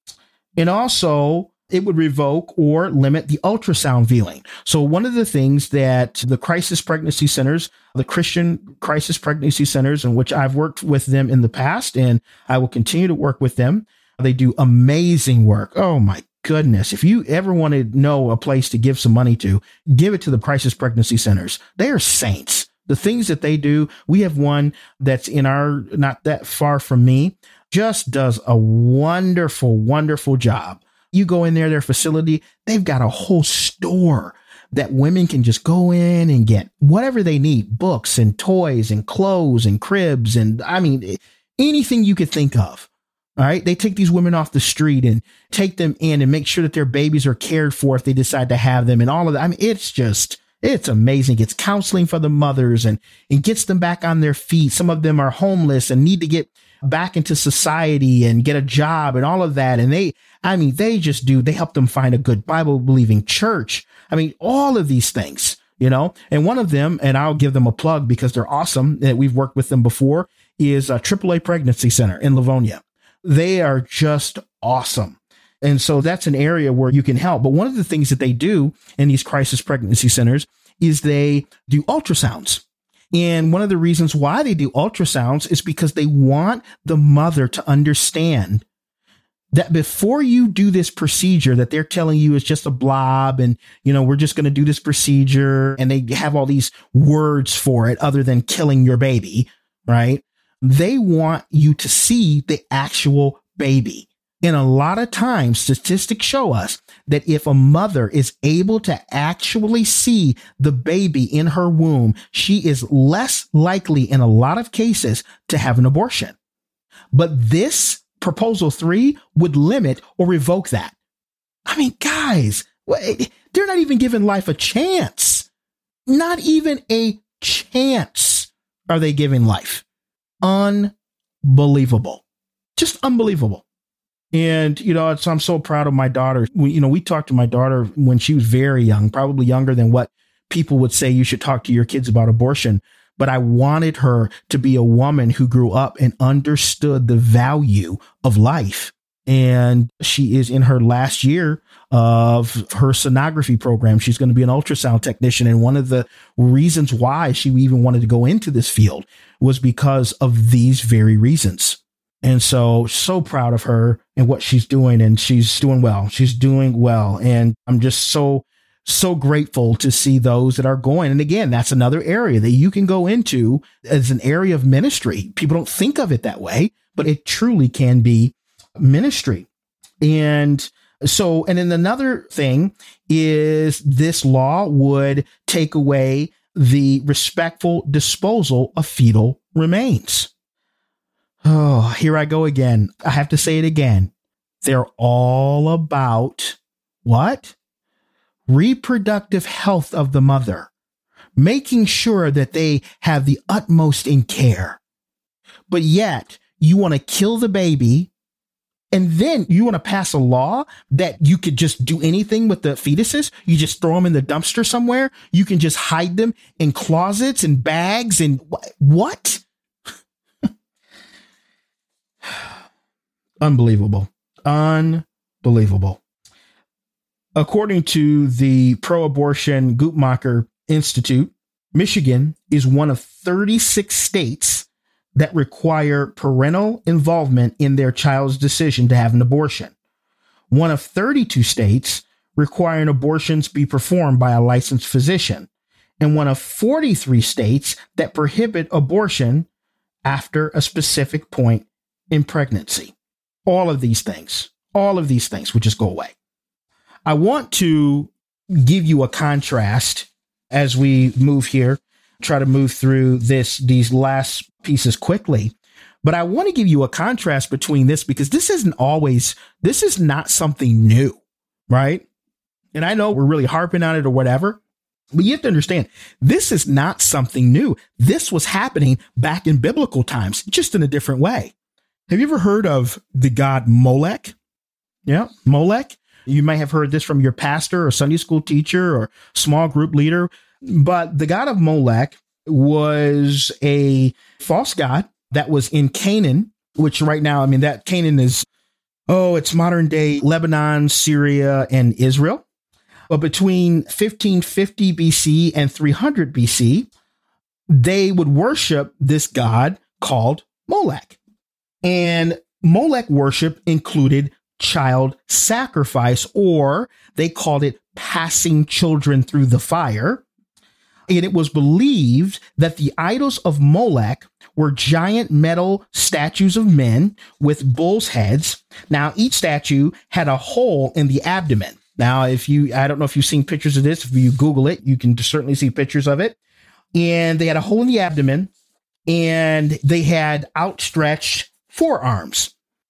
And also, it would revoke or limit the ultrasound viewing. So one of the things that the crisis pregnancy centers, the Christian crisis pregnancy centers, in which I've worked with them in the past, and I will continue to work with them, they do amazing work. Oh, my goodness. If you ever want to know a place to give some money to, give it to the crisis pregnancy centers. They are saints. The things that they do, we have one that's in our, not that far from me, just does a wonderful, wonderful job. You go in there, their facility, they've got a whole store that women can just go in and get whatever they need, books and toys and clothes and cribs. And I mean, anything you could think of. All right. They take these women off the street and take them in and make sure that their babies are cared for if they decide to have them and all of that. I mean, it's just, it's amazing. It's counseling for the mothers and, and gets them back on their feet. Some of them are homeless and need to get back into society and get a job and all of that. And they, I mean, they just do, they help them find a good Bible believing church. I mean, all of these things, you know, and one of them, and I'll give them a plug because they're awesome, that we've worked with them before, is a triple A Pregnancy Center in Livonia. They are just awesome. And so that's an area where you can help. But one of the things that they do in these crisis pregnancy centers is they do ultrasounds. And one of the reasons why they do ultrasounds is because they want the mother to understand that before you do this procedure that they're telling you is just a blob and, you know, we're just going to do this procedure, and they have all these words for it other than killing your baby, right? They want you to see the actual baby. And a lot of times statistics show us that if a mother is able to actually see the baby in her womb, she is less likely in a lot of cases to have an abortion. But this proposal three would limit or revoke that. I mean, guys, they're not even giving life a chance. Not even a chance are they giving life. Unbelievable. Just unbelievable. And, you know, it's, I'm so proud of my daughter. We, you know, we talked to my daughter when she was very young, probably younger than what people would say you should talk to your kids about abortion. But I wanted her to be a woman who grew up and understood the value of life. And she is in her last year of her sonography program. She's going to be an ultrasound technician. And one of the reasons why she even wanted to go into this field was because of these very reasons. And so, so proud of her and what she's doing. And she's doing well. She's doing well. And I'm just so so grateful to see those that are going. And again, that's another area that you can go into as an area of ministry. People don't think of it that way, but it truly can be ministry. And so, and then another thing is this law would take away the respectful disposal of fetal remains. Oh, here I go again. I have to say it again. They're all about what? Reproductive health of the mother, making sure that they have the utmost in care. But yet you want to kill the baby, and then you want to pass a law that you could just do anything with the fetuses. You just throw them in the dumpster somewhere. You can just hide them in closets and bags and what? Unbelievable. Unbelievable. According to the pro-abortion Guttmacher Institute, Michigan is one of thirty-six states that require parental involvement in their child's decision to have an abortion. One of thirty-two states requiring abortions be performed by a licensed physician, and one of forty-three states that prohibit abortion after a specific point in pregnancy. All of these things, all of these things would just go away. I want to give you a contrast as we move here, try to move through this, these last pieces quickly. But I want to give you a contrast between this, because this isn't always, this is not something new, right? And I know we're really harping on it or whatever, but you have to understand, this is not something new. This was happening back in biblical times, just in a different way. Have you ever heard of the god Molech? Yeah, Molech. You may have heard this from your pastor or Sunday school teacher or small group leader, but the god of Molech was a false god that was in Canaan, which right now, I mean, that Canaan is, oh, it's modern day Lebanon, Syria, and Israel. But between fifteen fifty B C and three hundred B C, they would worship this god called Molech. And Molech worship included child sacrifice, or they called it passing children through the fire. And it was believed that the idols of Molech were giant metal statues of men with bulls' heads. Now, each statue had a hole in the abdomen. Now, if you, I don't know if you've seen pictures of this, if you Google it, you can certainly see pictures of it. And they had a hole in the abdomen, and they had outstretched forearms.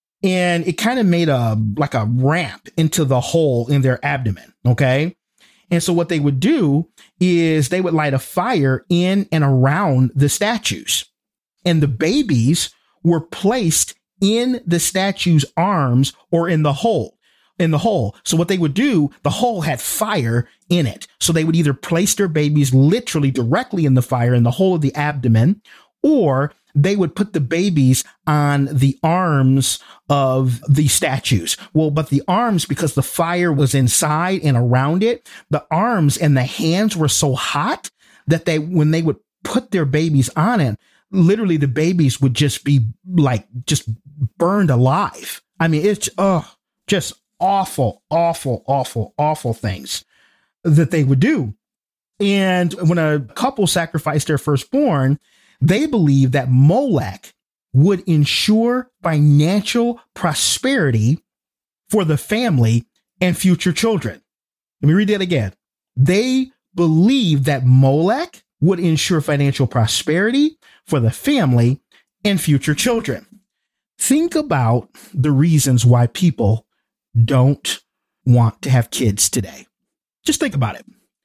And it kind of made a like a ramp into the hole in their abdomen. OK, and so what they would do is they would light a fire in and around the statues, and the babies were placed in the statue's arms or in the hole in the hole. So what they would do, the hole had fire in it. So they would either place their babies literally directly in the fire in the hole of the abdomen, or they would put the babies on the arms of the statues. Well, but the arms, because the fire was inside and around it, the arms and the hands were so hot that they, when they would put their babies on it, literally the babies would just be like, just burned alive. I mean, it's, oh, just awful, awful, awful, awful things that they would do. And when a couple sacrificed their firstborn, they believed that Molech would ensure financial prosperity for the family and future children. Let me read that again. They believed that Molech would ensure financial prosperity for the family and future children. Think about the reasons why people don't want to have kids today. Just think about it.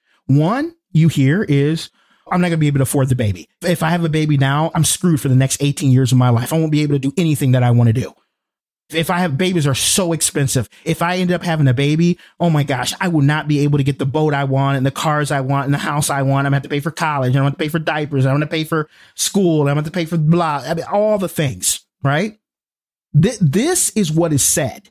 One you hear is, I'm not going to be able to afford the baby. If I have a baby now, I'm screwed for the next eighteen years of my life. I won't be able to do anything that I want to do. If I have babies are so expensive. If I end up having a baby, oh my gosh, I will not be able to get the boat I want and the cars I want and the house I want. I'm going to have to pay for college. I'm going to pay for diapers. I'm going to pay for school. I'm going to pay for blah, I mean, all the things, right? Th- this is what is said.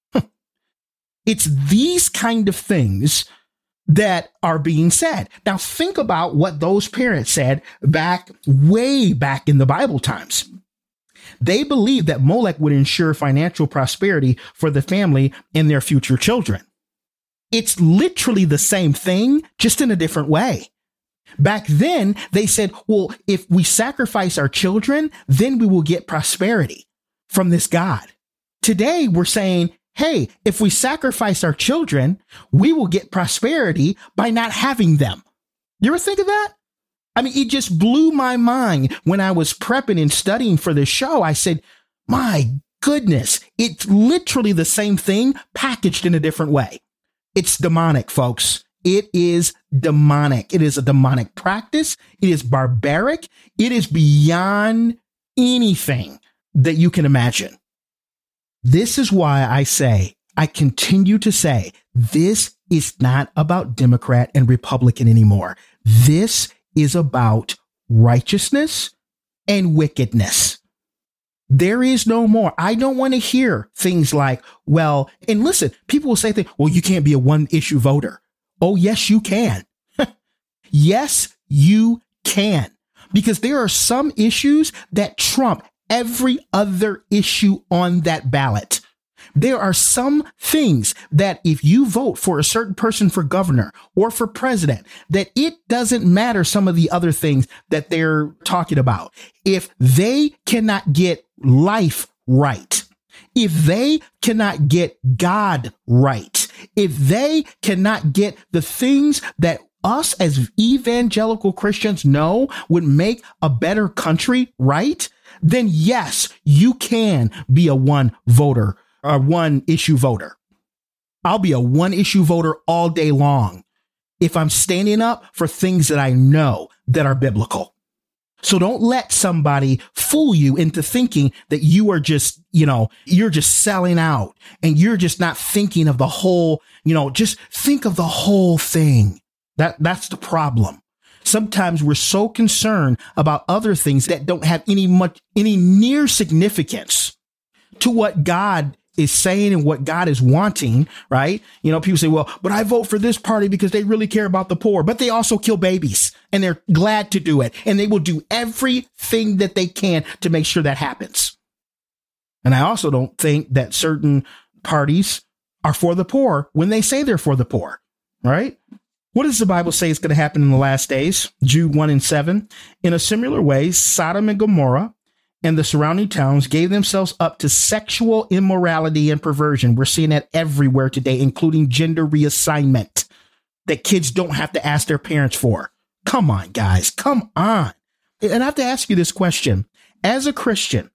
It's these kind of things that are being said. Now think about what those parents said back, way back in the Bible times. They believed that Molech would ensure financial prosperity for the family and their future children. It's literally the same thing, just in a different way. Back then, they said, well, if we sacrifice our children, then we will get prosperity from this God. Today, we're saying, hey, if we sacrifice our children, we will get prosperity by not having them. You ever think of that? I mean, it just blew my mind when I was prepping and studying for this show. I said, my goodness, it's literally the same thing packaged in a different way. It's demonic, folks. It is demonic. It is a demonic practice. It is barbaric. It is beyond anything that you can imagine. This is why I say, I continue to say, this is not about Democrat and Republican anymore. This is about righteousness and wickedness. There is no more. I don't want to hear things like, well, and listen, people will say things, well, you can't be a one issue voter. Oh, yes, you can. Yes, you can. Because there are some issues that trump every other issue on that ballot. There are some things that if you vote for a certain person for governor or for president, that it doesn't matter some of the other things that they're talking about. If they cannot get life right, if they cannot get God right, if they cannot get the things that us as evangelical Christians know would make a better country right, then yes, you can be a one voter. A one issue voter. I'll be a one issue voter all day long if I'm standing up for things that I know that are biblical. So don't let somebody fool you into thinking that you are just, you know, you're just selling out and you're just not thinking of the whole, you know, just think of the whole thing. That that's the problem. Sometimes we're so concerned about other things that don't have any much, any near significance to what God is saying and what God is wanting, right? You know, people say, well, but I vote for this party because they really care about the poor, but they also kill babies and they're glad to do it. And they will do everything that they can to make sure that happens. And I also don't think that certain parties are for the poor when they say they're for the poor, right? What does the Bible say is going to happen in the last days? Jude one and seven. In a similar way, Sodom and Gomorrah and the surrounding towns gave themselves up to sexual immorality and perversion. We're seeing that everywhere today, including gender reassignment that kids don't have to ask their parents for. Come on, guys. Come on. And I have to ask you this question. As a Christian,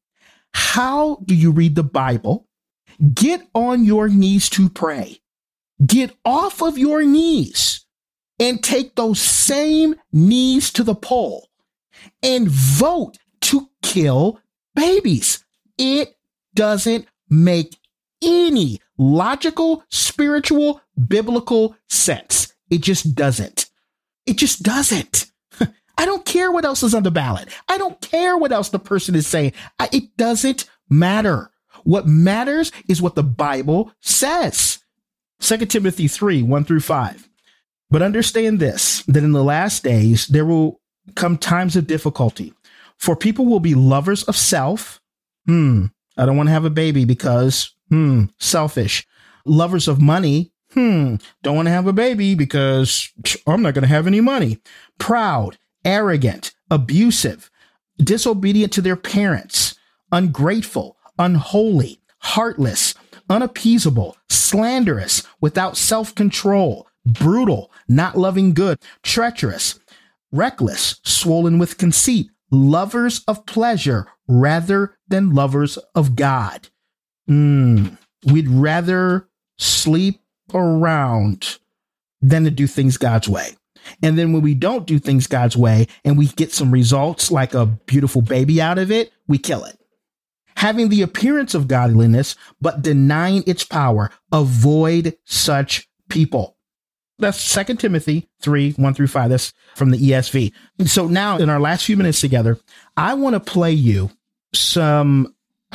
how do you read the Bible? Get on your knees to pray. Get off of your knees and take those same knees to the poll and vote to kill babies. It doesn't make any logical, spiritual, biblical sense. It just doesn't. It just doesn't. I don't care what else is on the ballot. I don't care what else the person is saying. I, it doesn't matter. What matters is what the Bible says. Second Timothy three, one through five. But understand this, that in the last days, there will come times of difficulty. For people will be lovers of self. Hmm. I don't want to have a baby because, hmm, selfish. Lovers of money. Hmm. Don't want to have a baby because I'm not going to have any money. Proud, arrogant, abusive, disobedient to their parents, ungrateful, unholy, heartless, unappeasable, slanderous, without self-control, brutal, not loving good, treacherous, reckless, swollen with conceit, lovers of pleasure rather than lovers of God. Mm, we'd rather sleep around than to do things God's way. And then when we don't do things God's way and we get some results like a beautiful baby out of it, we kill it. Having the appearance of godliness, but denying its power, avoid such people. That's Second Timothy three, one through five. That's from the E S V. And so now in our last few minutes together, I want to play you some,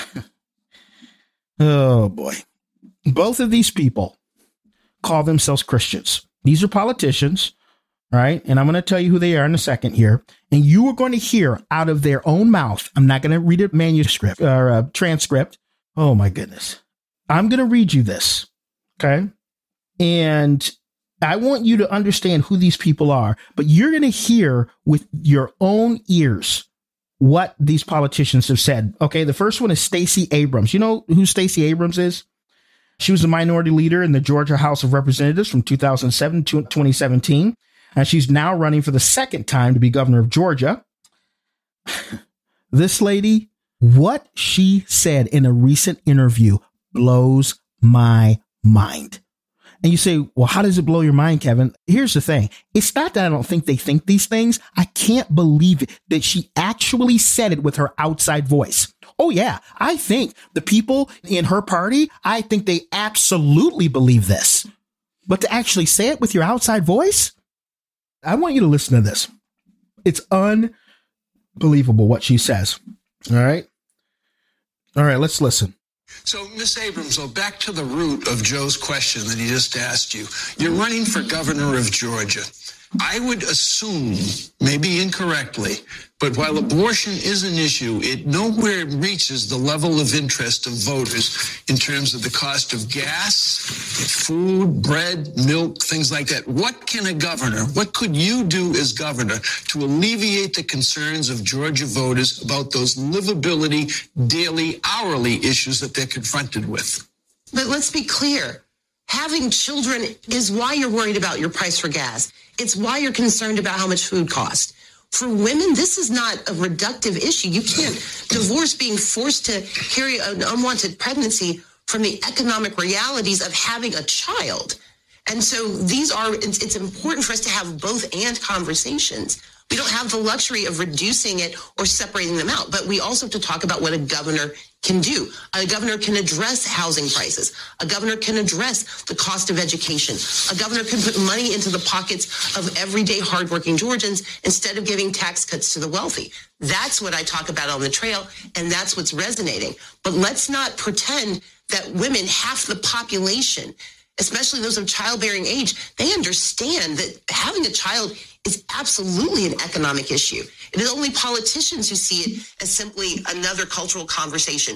oh boy, both of these people call themselves Christians. These are politicians, right? And I'm going to tell you who they are in a second here. And you are going to hear out of their own mouth. I'm not going to read a manuscript or a transcript. Oh my goodness. I'm going to read you this. Okay. And I want you to understand who these people are, but you're going to hear with your own ears what these politicians have said. Okay, the first one is Stacey Abrams. You know who Stacey Abrams is? She was the minority leader in the Georgia House of Representatives from two thousand seven to twenty seventeen. And she's now running for the second time to be governor of Georgia. This lady, what she said in a recent interview blows my mind. And you say, well, how does it blow your mind, Kevin? Here's the thing. It's not that I don't think they think these things. I can't believe it that she actually said it with her outside voice. Oh, yeah, I think the people in her party, I think they absolutely believe this. But to actually say it with your outside voice, I want you to listen to this. It's unbelievable what she says. All right. All right, let's listen. So, Miz Abrams, so back to the root of Joe's question that he just asked you. You're running for governor of Georgia. I would assume, maybe incorrectly, but while abortion is an issue, it nowhere reaches the level of interest of voters in terms of the cost of gas, food, bread, milk, things like that. What can a governor, what could you do as governor to alleviate the concerns of Georgia voters about those livability, daily, hourly issues that they're confronted with? But let's be clear. Having children is why you're worried about your price for gas. It's why you're concerned about how much food costs. For women, this is not a reductive issue. You can't divorce being forced to carry an unwanted pregnancy from the economic realities of having a child. And so these are, it's, it's important for us to have both and conversations. We don't have the luxury of reducing it or separating them out, but we also have to talk about what a governor can do. A governor can address housing prices. A governor can address the cost of education. A governor can put money into the pockets of everyday hardworking Georgians instead of giving tax cuts to the wealthy. That's what I talk about on the trail, and that's what's resonating. But let's not pretend that women, half the population, especially those of childbearing age, they understand that having a child is absolutely an economic issue. It is only politicians who see it as simply another cultural conversation.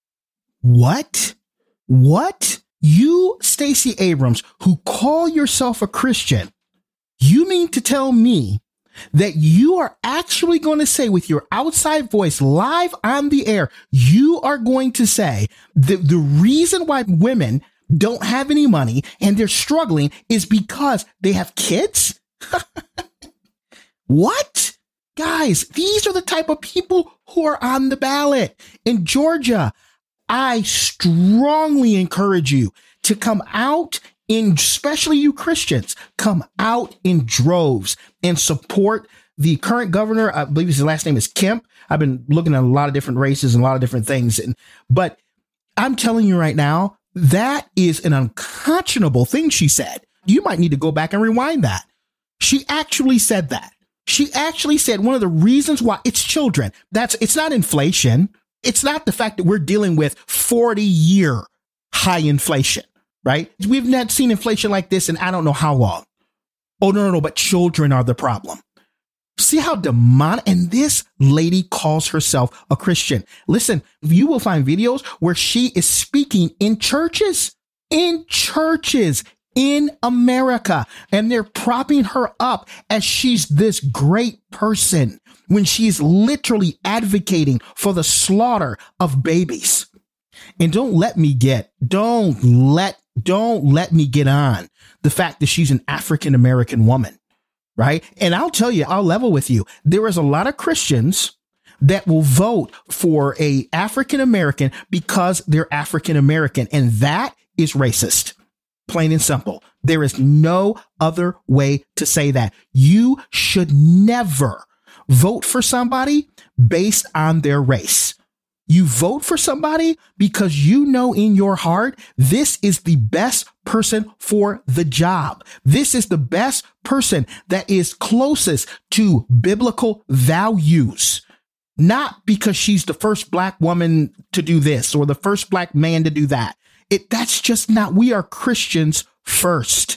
What? What? You, Stacey Abrams, who call yourself a Christian, you mean to tell me that you are actually going to say with your outside voice live on the air, you are going to say that the reason why women don't have any money and they're struggling is because they have kids? What? Guys, these are the type of people who are on the ballot in Georgia. I strongly encourage you to come out in, especially you Christians, come out in droves and support the current governor. I believe his last name is Kemp. I've been looking at a lot of different races and a lot of different things. And, but I'm telling you right now, that is an unconscionable thing she said. You might need to go back and rewind that. She actually said that. She actually said one of the reasons why it's children. That's it's not inflation. It's not the fact that we're dealing with forty year high inflation, right? We've not seen inflation like this in I don't know how long. Oh, no, no, no. But children are the problem. See how demonic, and this lady calls herself a Christian. Listen, you will find videos where she is speaking in churches, in churches in America, and they're propping her up as she's this great person when she's literally advocating for the slaughter of babies. And don't let me get, don't let, don't let me get on the fact that she's an African-American woman. Right. And I'll tell you, I'll level with you. There is a lot of Christians that will vote for a African-American because they're African-American. And that is racist. Plain and simple. There is no other way to say that. You should never vote for somebody based on their race. You vote for somebody because you know in your heart, this is the best person for the job. This is the best person that is closest to biblical values, not because she's the first black woman to do this or the first black man to do that. It, that's just not, we are Christians first.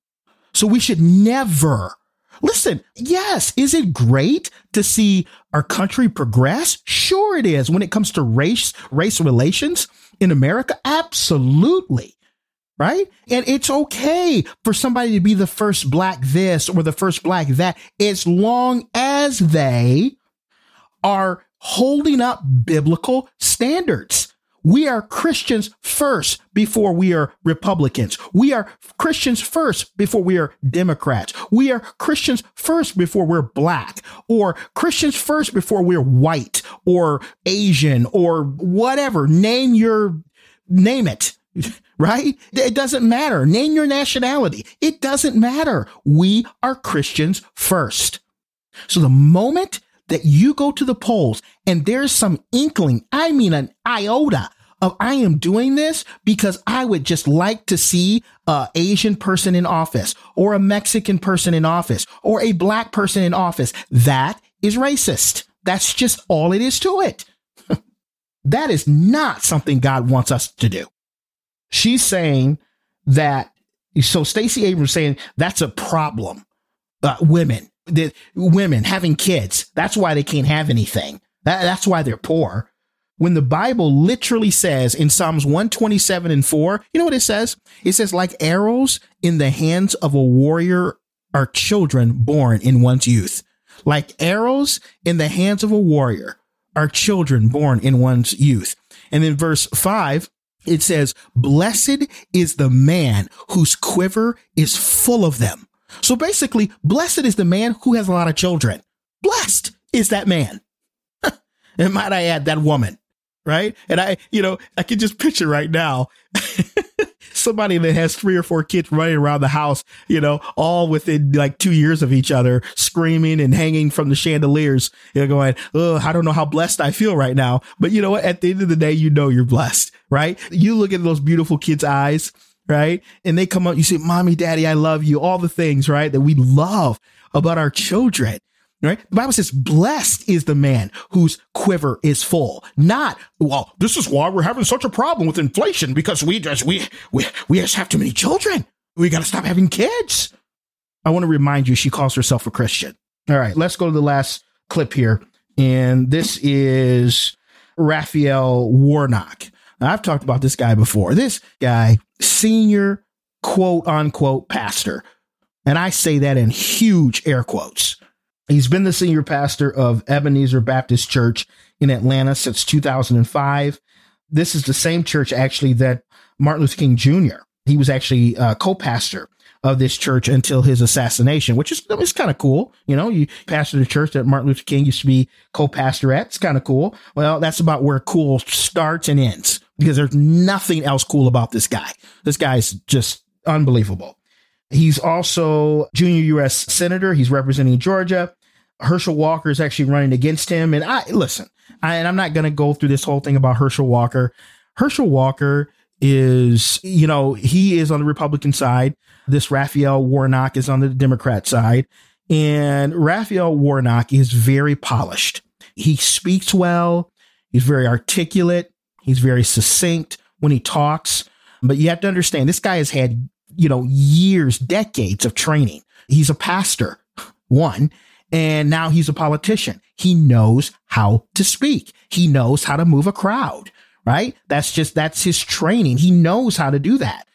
So we should never listen. Yes. Is it great to see our country progress? Sure it is. When it comes to race, race relations in America, absolutely. right? And it's okay for somebody to be the first black this or the first black that, as long as they are holding up biblical standards. We are Christians first before we are Republicans. We are Christians first before we are Democrats. We are Christians first before we're black, or Christians first before we're white or Asian or whatever. Name your, name it, right? It doesn't matter. Name your nationality. It doesn't matter. We are Christians first. So the moment that you go to the polls and there's some inkling, I mean an iota of I am doing this because I would just like to see a Asian person in office or a Mexican person in office or a black person in office, that is racist. That's just all it is to it. That is not something God wants us to do. She's saying that, so Stacey Abrams saying that's a problem. Uh, women. The women having kids. That's why they can't have anything. That, that's why they're poor. When the Bible literally says in Psalms one twenty-seven and four, you know what it says? It says, like arrows in the hands of a warrior are children born in one's youth. Like arrows in the hands of a warrior are children born in one's youth. And in verse five, it says, blessed is the man whose quiver is full of them. So basically, blessed is the man who has a lot of children. Blessed is that man. And might I add, that woman, right? And I, you know, I can just picture right now somebody that has three or four kids running around the house, you know, all within like two years of each other, screaming and hanging from the chandeliers, you know, going, oh, I don't know how blessed I feel right now. But you know what? At the end of the day, you know you're blessed, right? You look at those beautiful kids' eyes, right? And they come up, you say, mommy, daddy, I love you. All the things, right, that we love about our children, right? The Bible says, blessed is the man whose quiver is full. Not, well, this is why we're having such a problem with inflation, because we just, we, we, we just have too many children. We got to stop having kids. I want to remind you, she calls herself a Christian. All right, let's go to the last clip here. And this is Raphael Warnock. Now, I've talked about this guy before. This guy, senior quote unquote pastor. And I say that in huge air quotes. He's been the senior pastor of Ebenezer Baptist Church in Atlanta since two thousand five. This is the same church, actually, that Martin Luther King Junior He was actually a co-pastor of this church until his assassination, which is, is kind of cool. You know, you pastor the church that Martin Luther King used to be co-pastor at. It's kind of cool. Well, that's about where cool starts and ends, because there's nothing else cool about this guy. This guy's just unbelievable. He's also junior U S senator. He's representing Georgia. Herschel Walker is actually running against him. And I listen, I, and I'm not going to go through this whole thing about Herschel Walker. Herschel Walker is, you know, he is on the Republican side. This Raphael Warnock is on the Democrat side. And Raphael Warnock is very polished. He speaks well. He's very articulate. He's very succinct when he talks. But you have to understand, this guy has had, you know, years, decades of training. He's a pastor, one, and now he's a politician. He knows how to speak. He knows how to move a crowd, right? That's just, that's his training. He knows how to do that.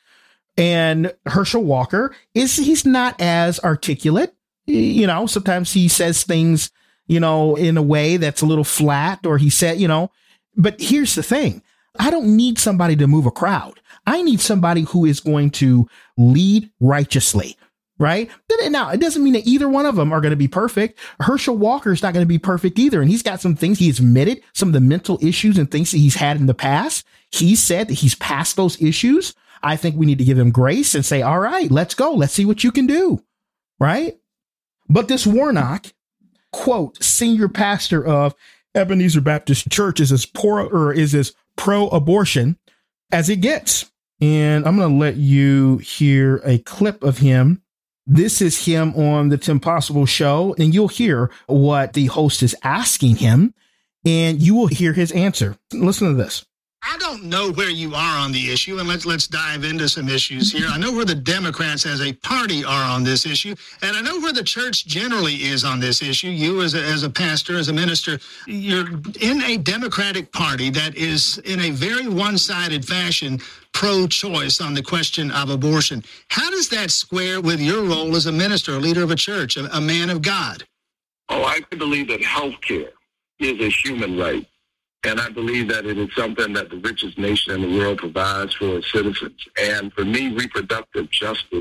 And Herschel Walker is, he's not as articulate. You know, sometimes he says things, you know, in a way that's a little flat, or he said, you know, but here's the thing. I don't need somebody to move a crowd. I need somebody who is going to lead righteously, right? Now, it doesn't mean that either one of them are going to be perfect. Herschel Walker is not going to be perfect either. And he's got some things he admitted, some of the mental issues and things that he's had in the past. He said that he's past those issues. I think we need to give him grace and say, all right, let's go. Let's see what you can do, right? But this Warnock, quote, senior pastor of Ebenezer Baptist Church, is as poor or is as pro-abortion as it gets. And I'm going to let you hear a clip of him. This is him on the Tim Possible show, and you'll hear what the host is asking him, and you will hear his answer. Listen to this. I don't know where you are on the issue, and let's let's dive into some issues here. I know where the Democrats as a party are on this issue, and I know where the church generally is on this issue. You as a, as a pastor, as a minister, you're in a Democratic party that is in a very one-sided fashion pro-choice on the question of abortion. How does that square with your role as a minister, a leader of a church, a, a man of God? Oh, I believe that health care is a human right. And I believe that it is something that the richest nation in the world provides for its citizens. And for me, reproductive justice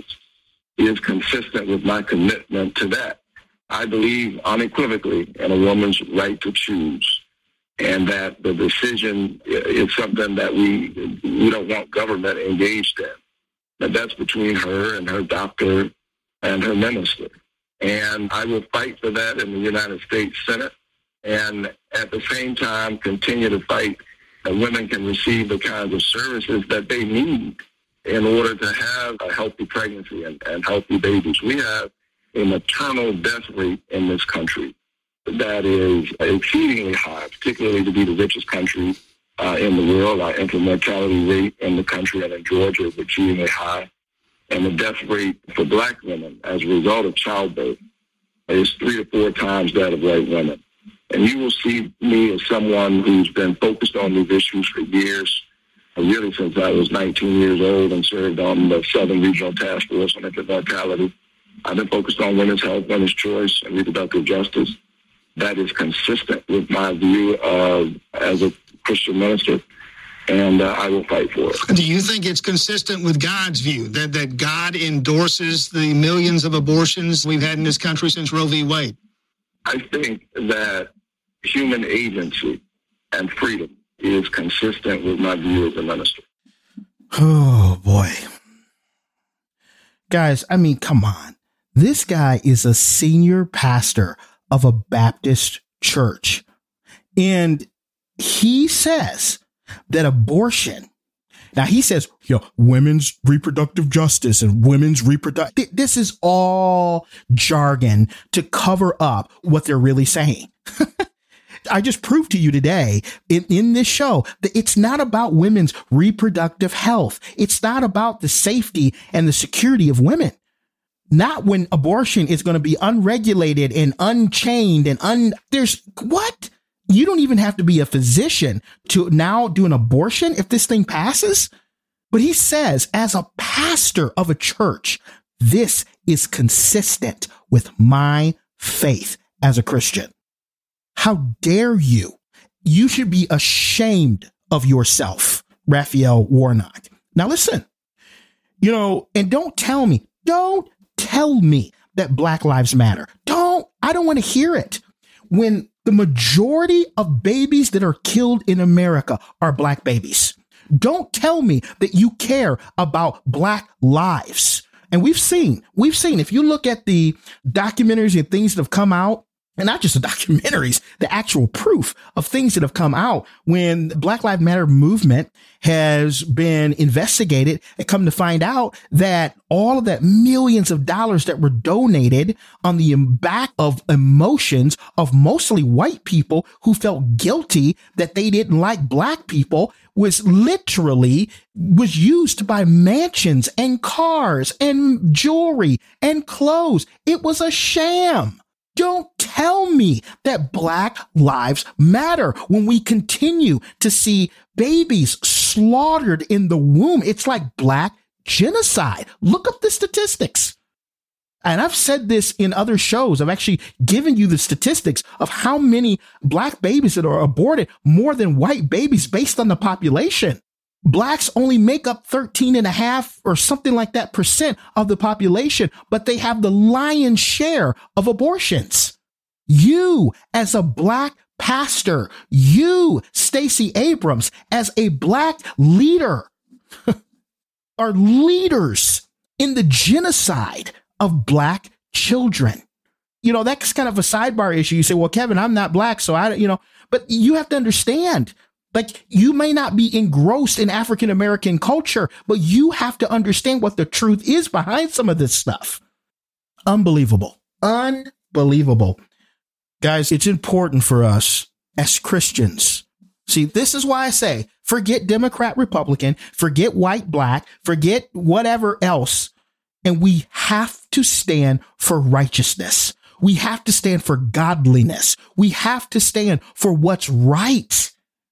is consistent with my commitment to that. I believe unequivocally in a woman's right to choose, and that the decision is something that we we don't want government engaged in. But that's between her and her doctor and her minister. And I will fight for that in the United States Senate. And at the same time, continue to fight that women can receive the kinds of services that they need in order to have a healthy pregnancy and, and healthy babies. We have a maternal death rate in this country that is exceedingly high, particularly to be the richest country uh, in the world. Our infant mortality rate in the country and in Georgia is exceedingly high. And the death rate for black women as a result of childbirth is three to four times that of white women. And you will see me as someone who's been focused on these issues for years, really since I was nineteen years old and served on the Southern Regional Task Force on infant mortality. I've been focused on women's health, women's choice, and reproductive justice. That is consistent with my view of, as a Christian minister, and uh, I will fight for it. Do you think it's consistent with God's view, that, that God endorses the millions of abortions we've had in this country since Roe v. Wade? I think that human agency and freedom is consistent with my view as a minister. Oh, boy. Guys, I mean, come on. This guy is a senior pastor of a Baptist church. And he says that abortion, now he says, you know, women's reproductive justice and women's reproductive, this is all jargon to cover up what they're really saying. I just proved to you today in, in this show that it's not about women's reproductive health. It's not about the safety and the security of women. Not when abortion is going to be unregulated and unchained and un, there's what? You don't even have to be a physician to now do an abortion if this thing passes. But he says, as a pastor of a church, this is consistent with my faith as a Christian. How dare you? You should be ashamed of yourself, Raphael Warnock. Now listen, you know, and don't tell me, don't tell me that Black Lives Matter. Don't, I don't want to hear it. When the majority of babies that are killed in America are Black babies. Don't tell me that you care about Black lives. And we've seen, we've seen, if you look at the documentaries and things that have come out, and not just the documentaries, the actual proof of things that have come out when the Black Lives Matter movement has been investigated and come to find out that all of that millions of dollars that were donated on the back of emotions of mostly white people who felt guilty that they didn't like Black people was literally was used to buy mansions and cars and jewelry and clothes. It was a sham. Don't tell me that Black lives matter when we continue to see babies slaughtered in the womb. It's like Black genocide. Look up the statistics. And I've said this in other shows. I've actually given you the statistics of how many Black babies that are aborted more than white babies based on the population. Blacks only make up thirteen and a half or something like that percent of the population, but they have the lion's share of abortions. You as a Black pastor, you, Stacey Abrams, as a Black leader are leaders in the genocide of Black children. You know, that's kind of a sidebar issue. You say, well, Kevin, I'm not Black, so I, you know, but you have to understand. Like, you may not be engrossed in African-American culture, but you have to understand what the truth is behind some of this stuff. Unbelievable. Unbelievable. Guys, it's important for us as Christians See, this is why I say, forget Democrat, Republican, forget white, black, forget whatever else. And we have to stand for righteousness. We have to stand for godliness. We have to stand for what's right.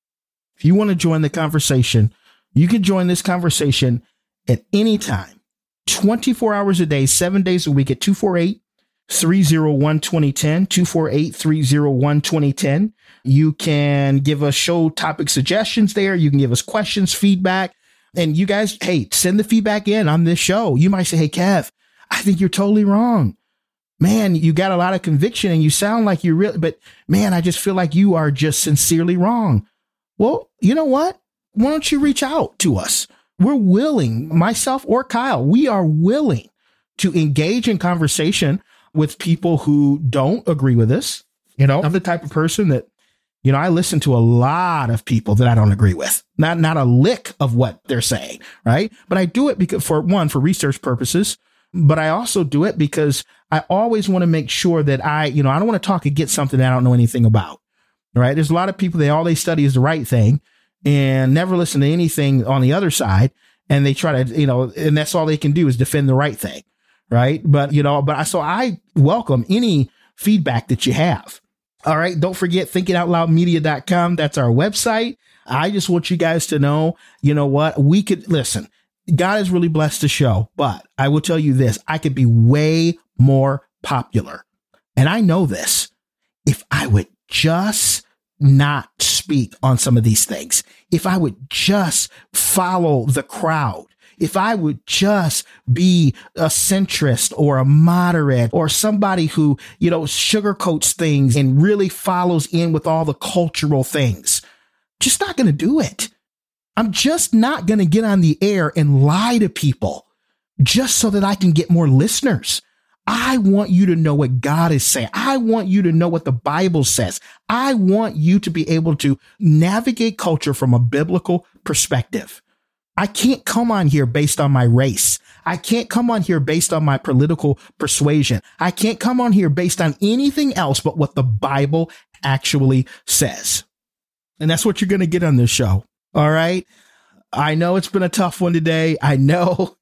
If you want to join the conversation, you can join this conversation at any time, twenty-four hours a day, seven days a week at two four eight, three oh one, two oh one oh, two four eight, three oh one, two oh one oh. You can give us show topic suggestions there. You can give us questions, feedback. And you guys, hey, send the feedback in on this show. You might say, hey, Kev, I think you're totally wrong. Man, you got a lot of conviction and you sound like you're really, but man, I just feel like you are just sincerely wrong. Well, you know what? Why don't you reach out to us? We're willing, myself or Kyle, we are willing to engage in conversation with people who don't agree with us. You know, I'm the type of person that, you know, I listen to a lot of people that I don't agree with, not, not a lick of what they're saying. Right. But I do it because for one, for research purposes, but I also do it because I always want to make sure that I, you know, I don't want to talk and get something that I don't know anything about. Right. There's a lot of people that all they study is the right thing and never listen to anything on the other side. And they try to, you know, and that's all they can do is defend the right thing. Right. But, you know, but I, so I welcome any feedback that you have. All right. Don't forget thinking out loud media dot com. That's our website. I just want you guys to know, you know what, we could listen. God has really blessed the show, but I will tell you this. I could be way more popular. And I know this if I would just not speak on some of these things, if I would just follow the crowd, if I would just be a centrist or a moderate or somebody who, you know, sugarcoats things and really follows in with all the cultural things, just not going to do it. I'm just not going to get on the air and lie to people just so that I can get more listeners. I want you to know what God is saying. I want you to know what the Bible says. I want you to be able to navigate culture from a biblical perspective. I can't come on here based on my race. I can't come on here based on my political persuasion. I can't come on here based on anything else but what the Bible actually says. And that's what you're going to get on this show. All right. I know it's been a tough one today. I know.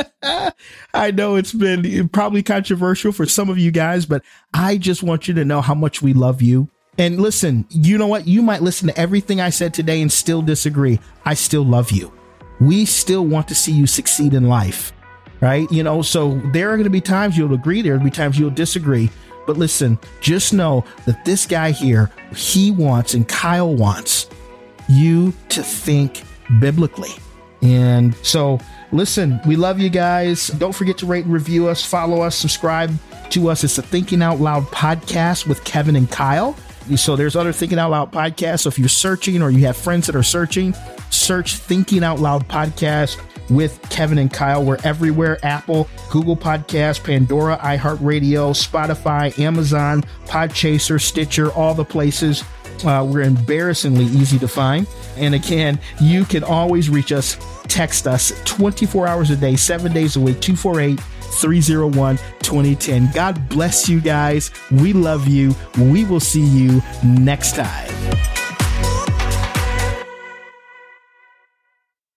I know it's been probably controversial for some of you guys, but I just want you to know how much we love you. And listen, you know what? You might listen to everything I said today and still disagree. I still love you. We still want to see you succeed in life, right? You know, so there are going to be times you'll agree. There will be times you'll disagree. But listen, just know that this guy here, he wants and Kyle wants you to think biblically. And so listen, we love you guys. Don't forget to rate and review us, follow us, subscribe to us. It's the Thinking Out Loud podcast with Kevin and Kyle. So there's other Thinking Out Loud podcasts. So if you're searching or you have friends that are searching, search Thinking Out Loud podcast with Kevin and Kyle. We're everywhere: Apple, Google Podcasts, Pandora, iHeartRadio, Spotify, Amazon, Podchaser, Stitcher, all the places. Uh, we're embarrassingly easy to find. And again, you can always reach us, text us twenty-four hours a day, seven days a week, two four eight, three oh one, two oh one oh. God bless you guys. We love you. We will see you next time.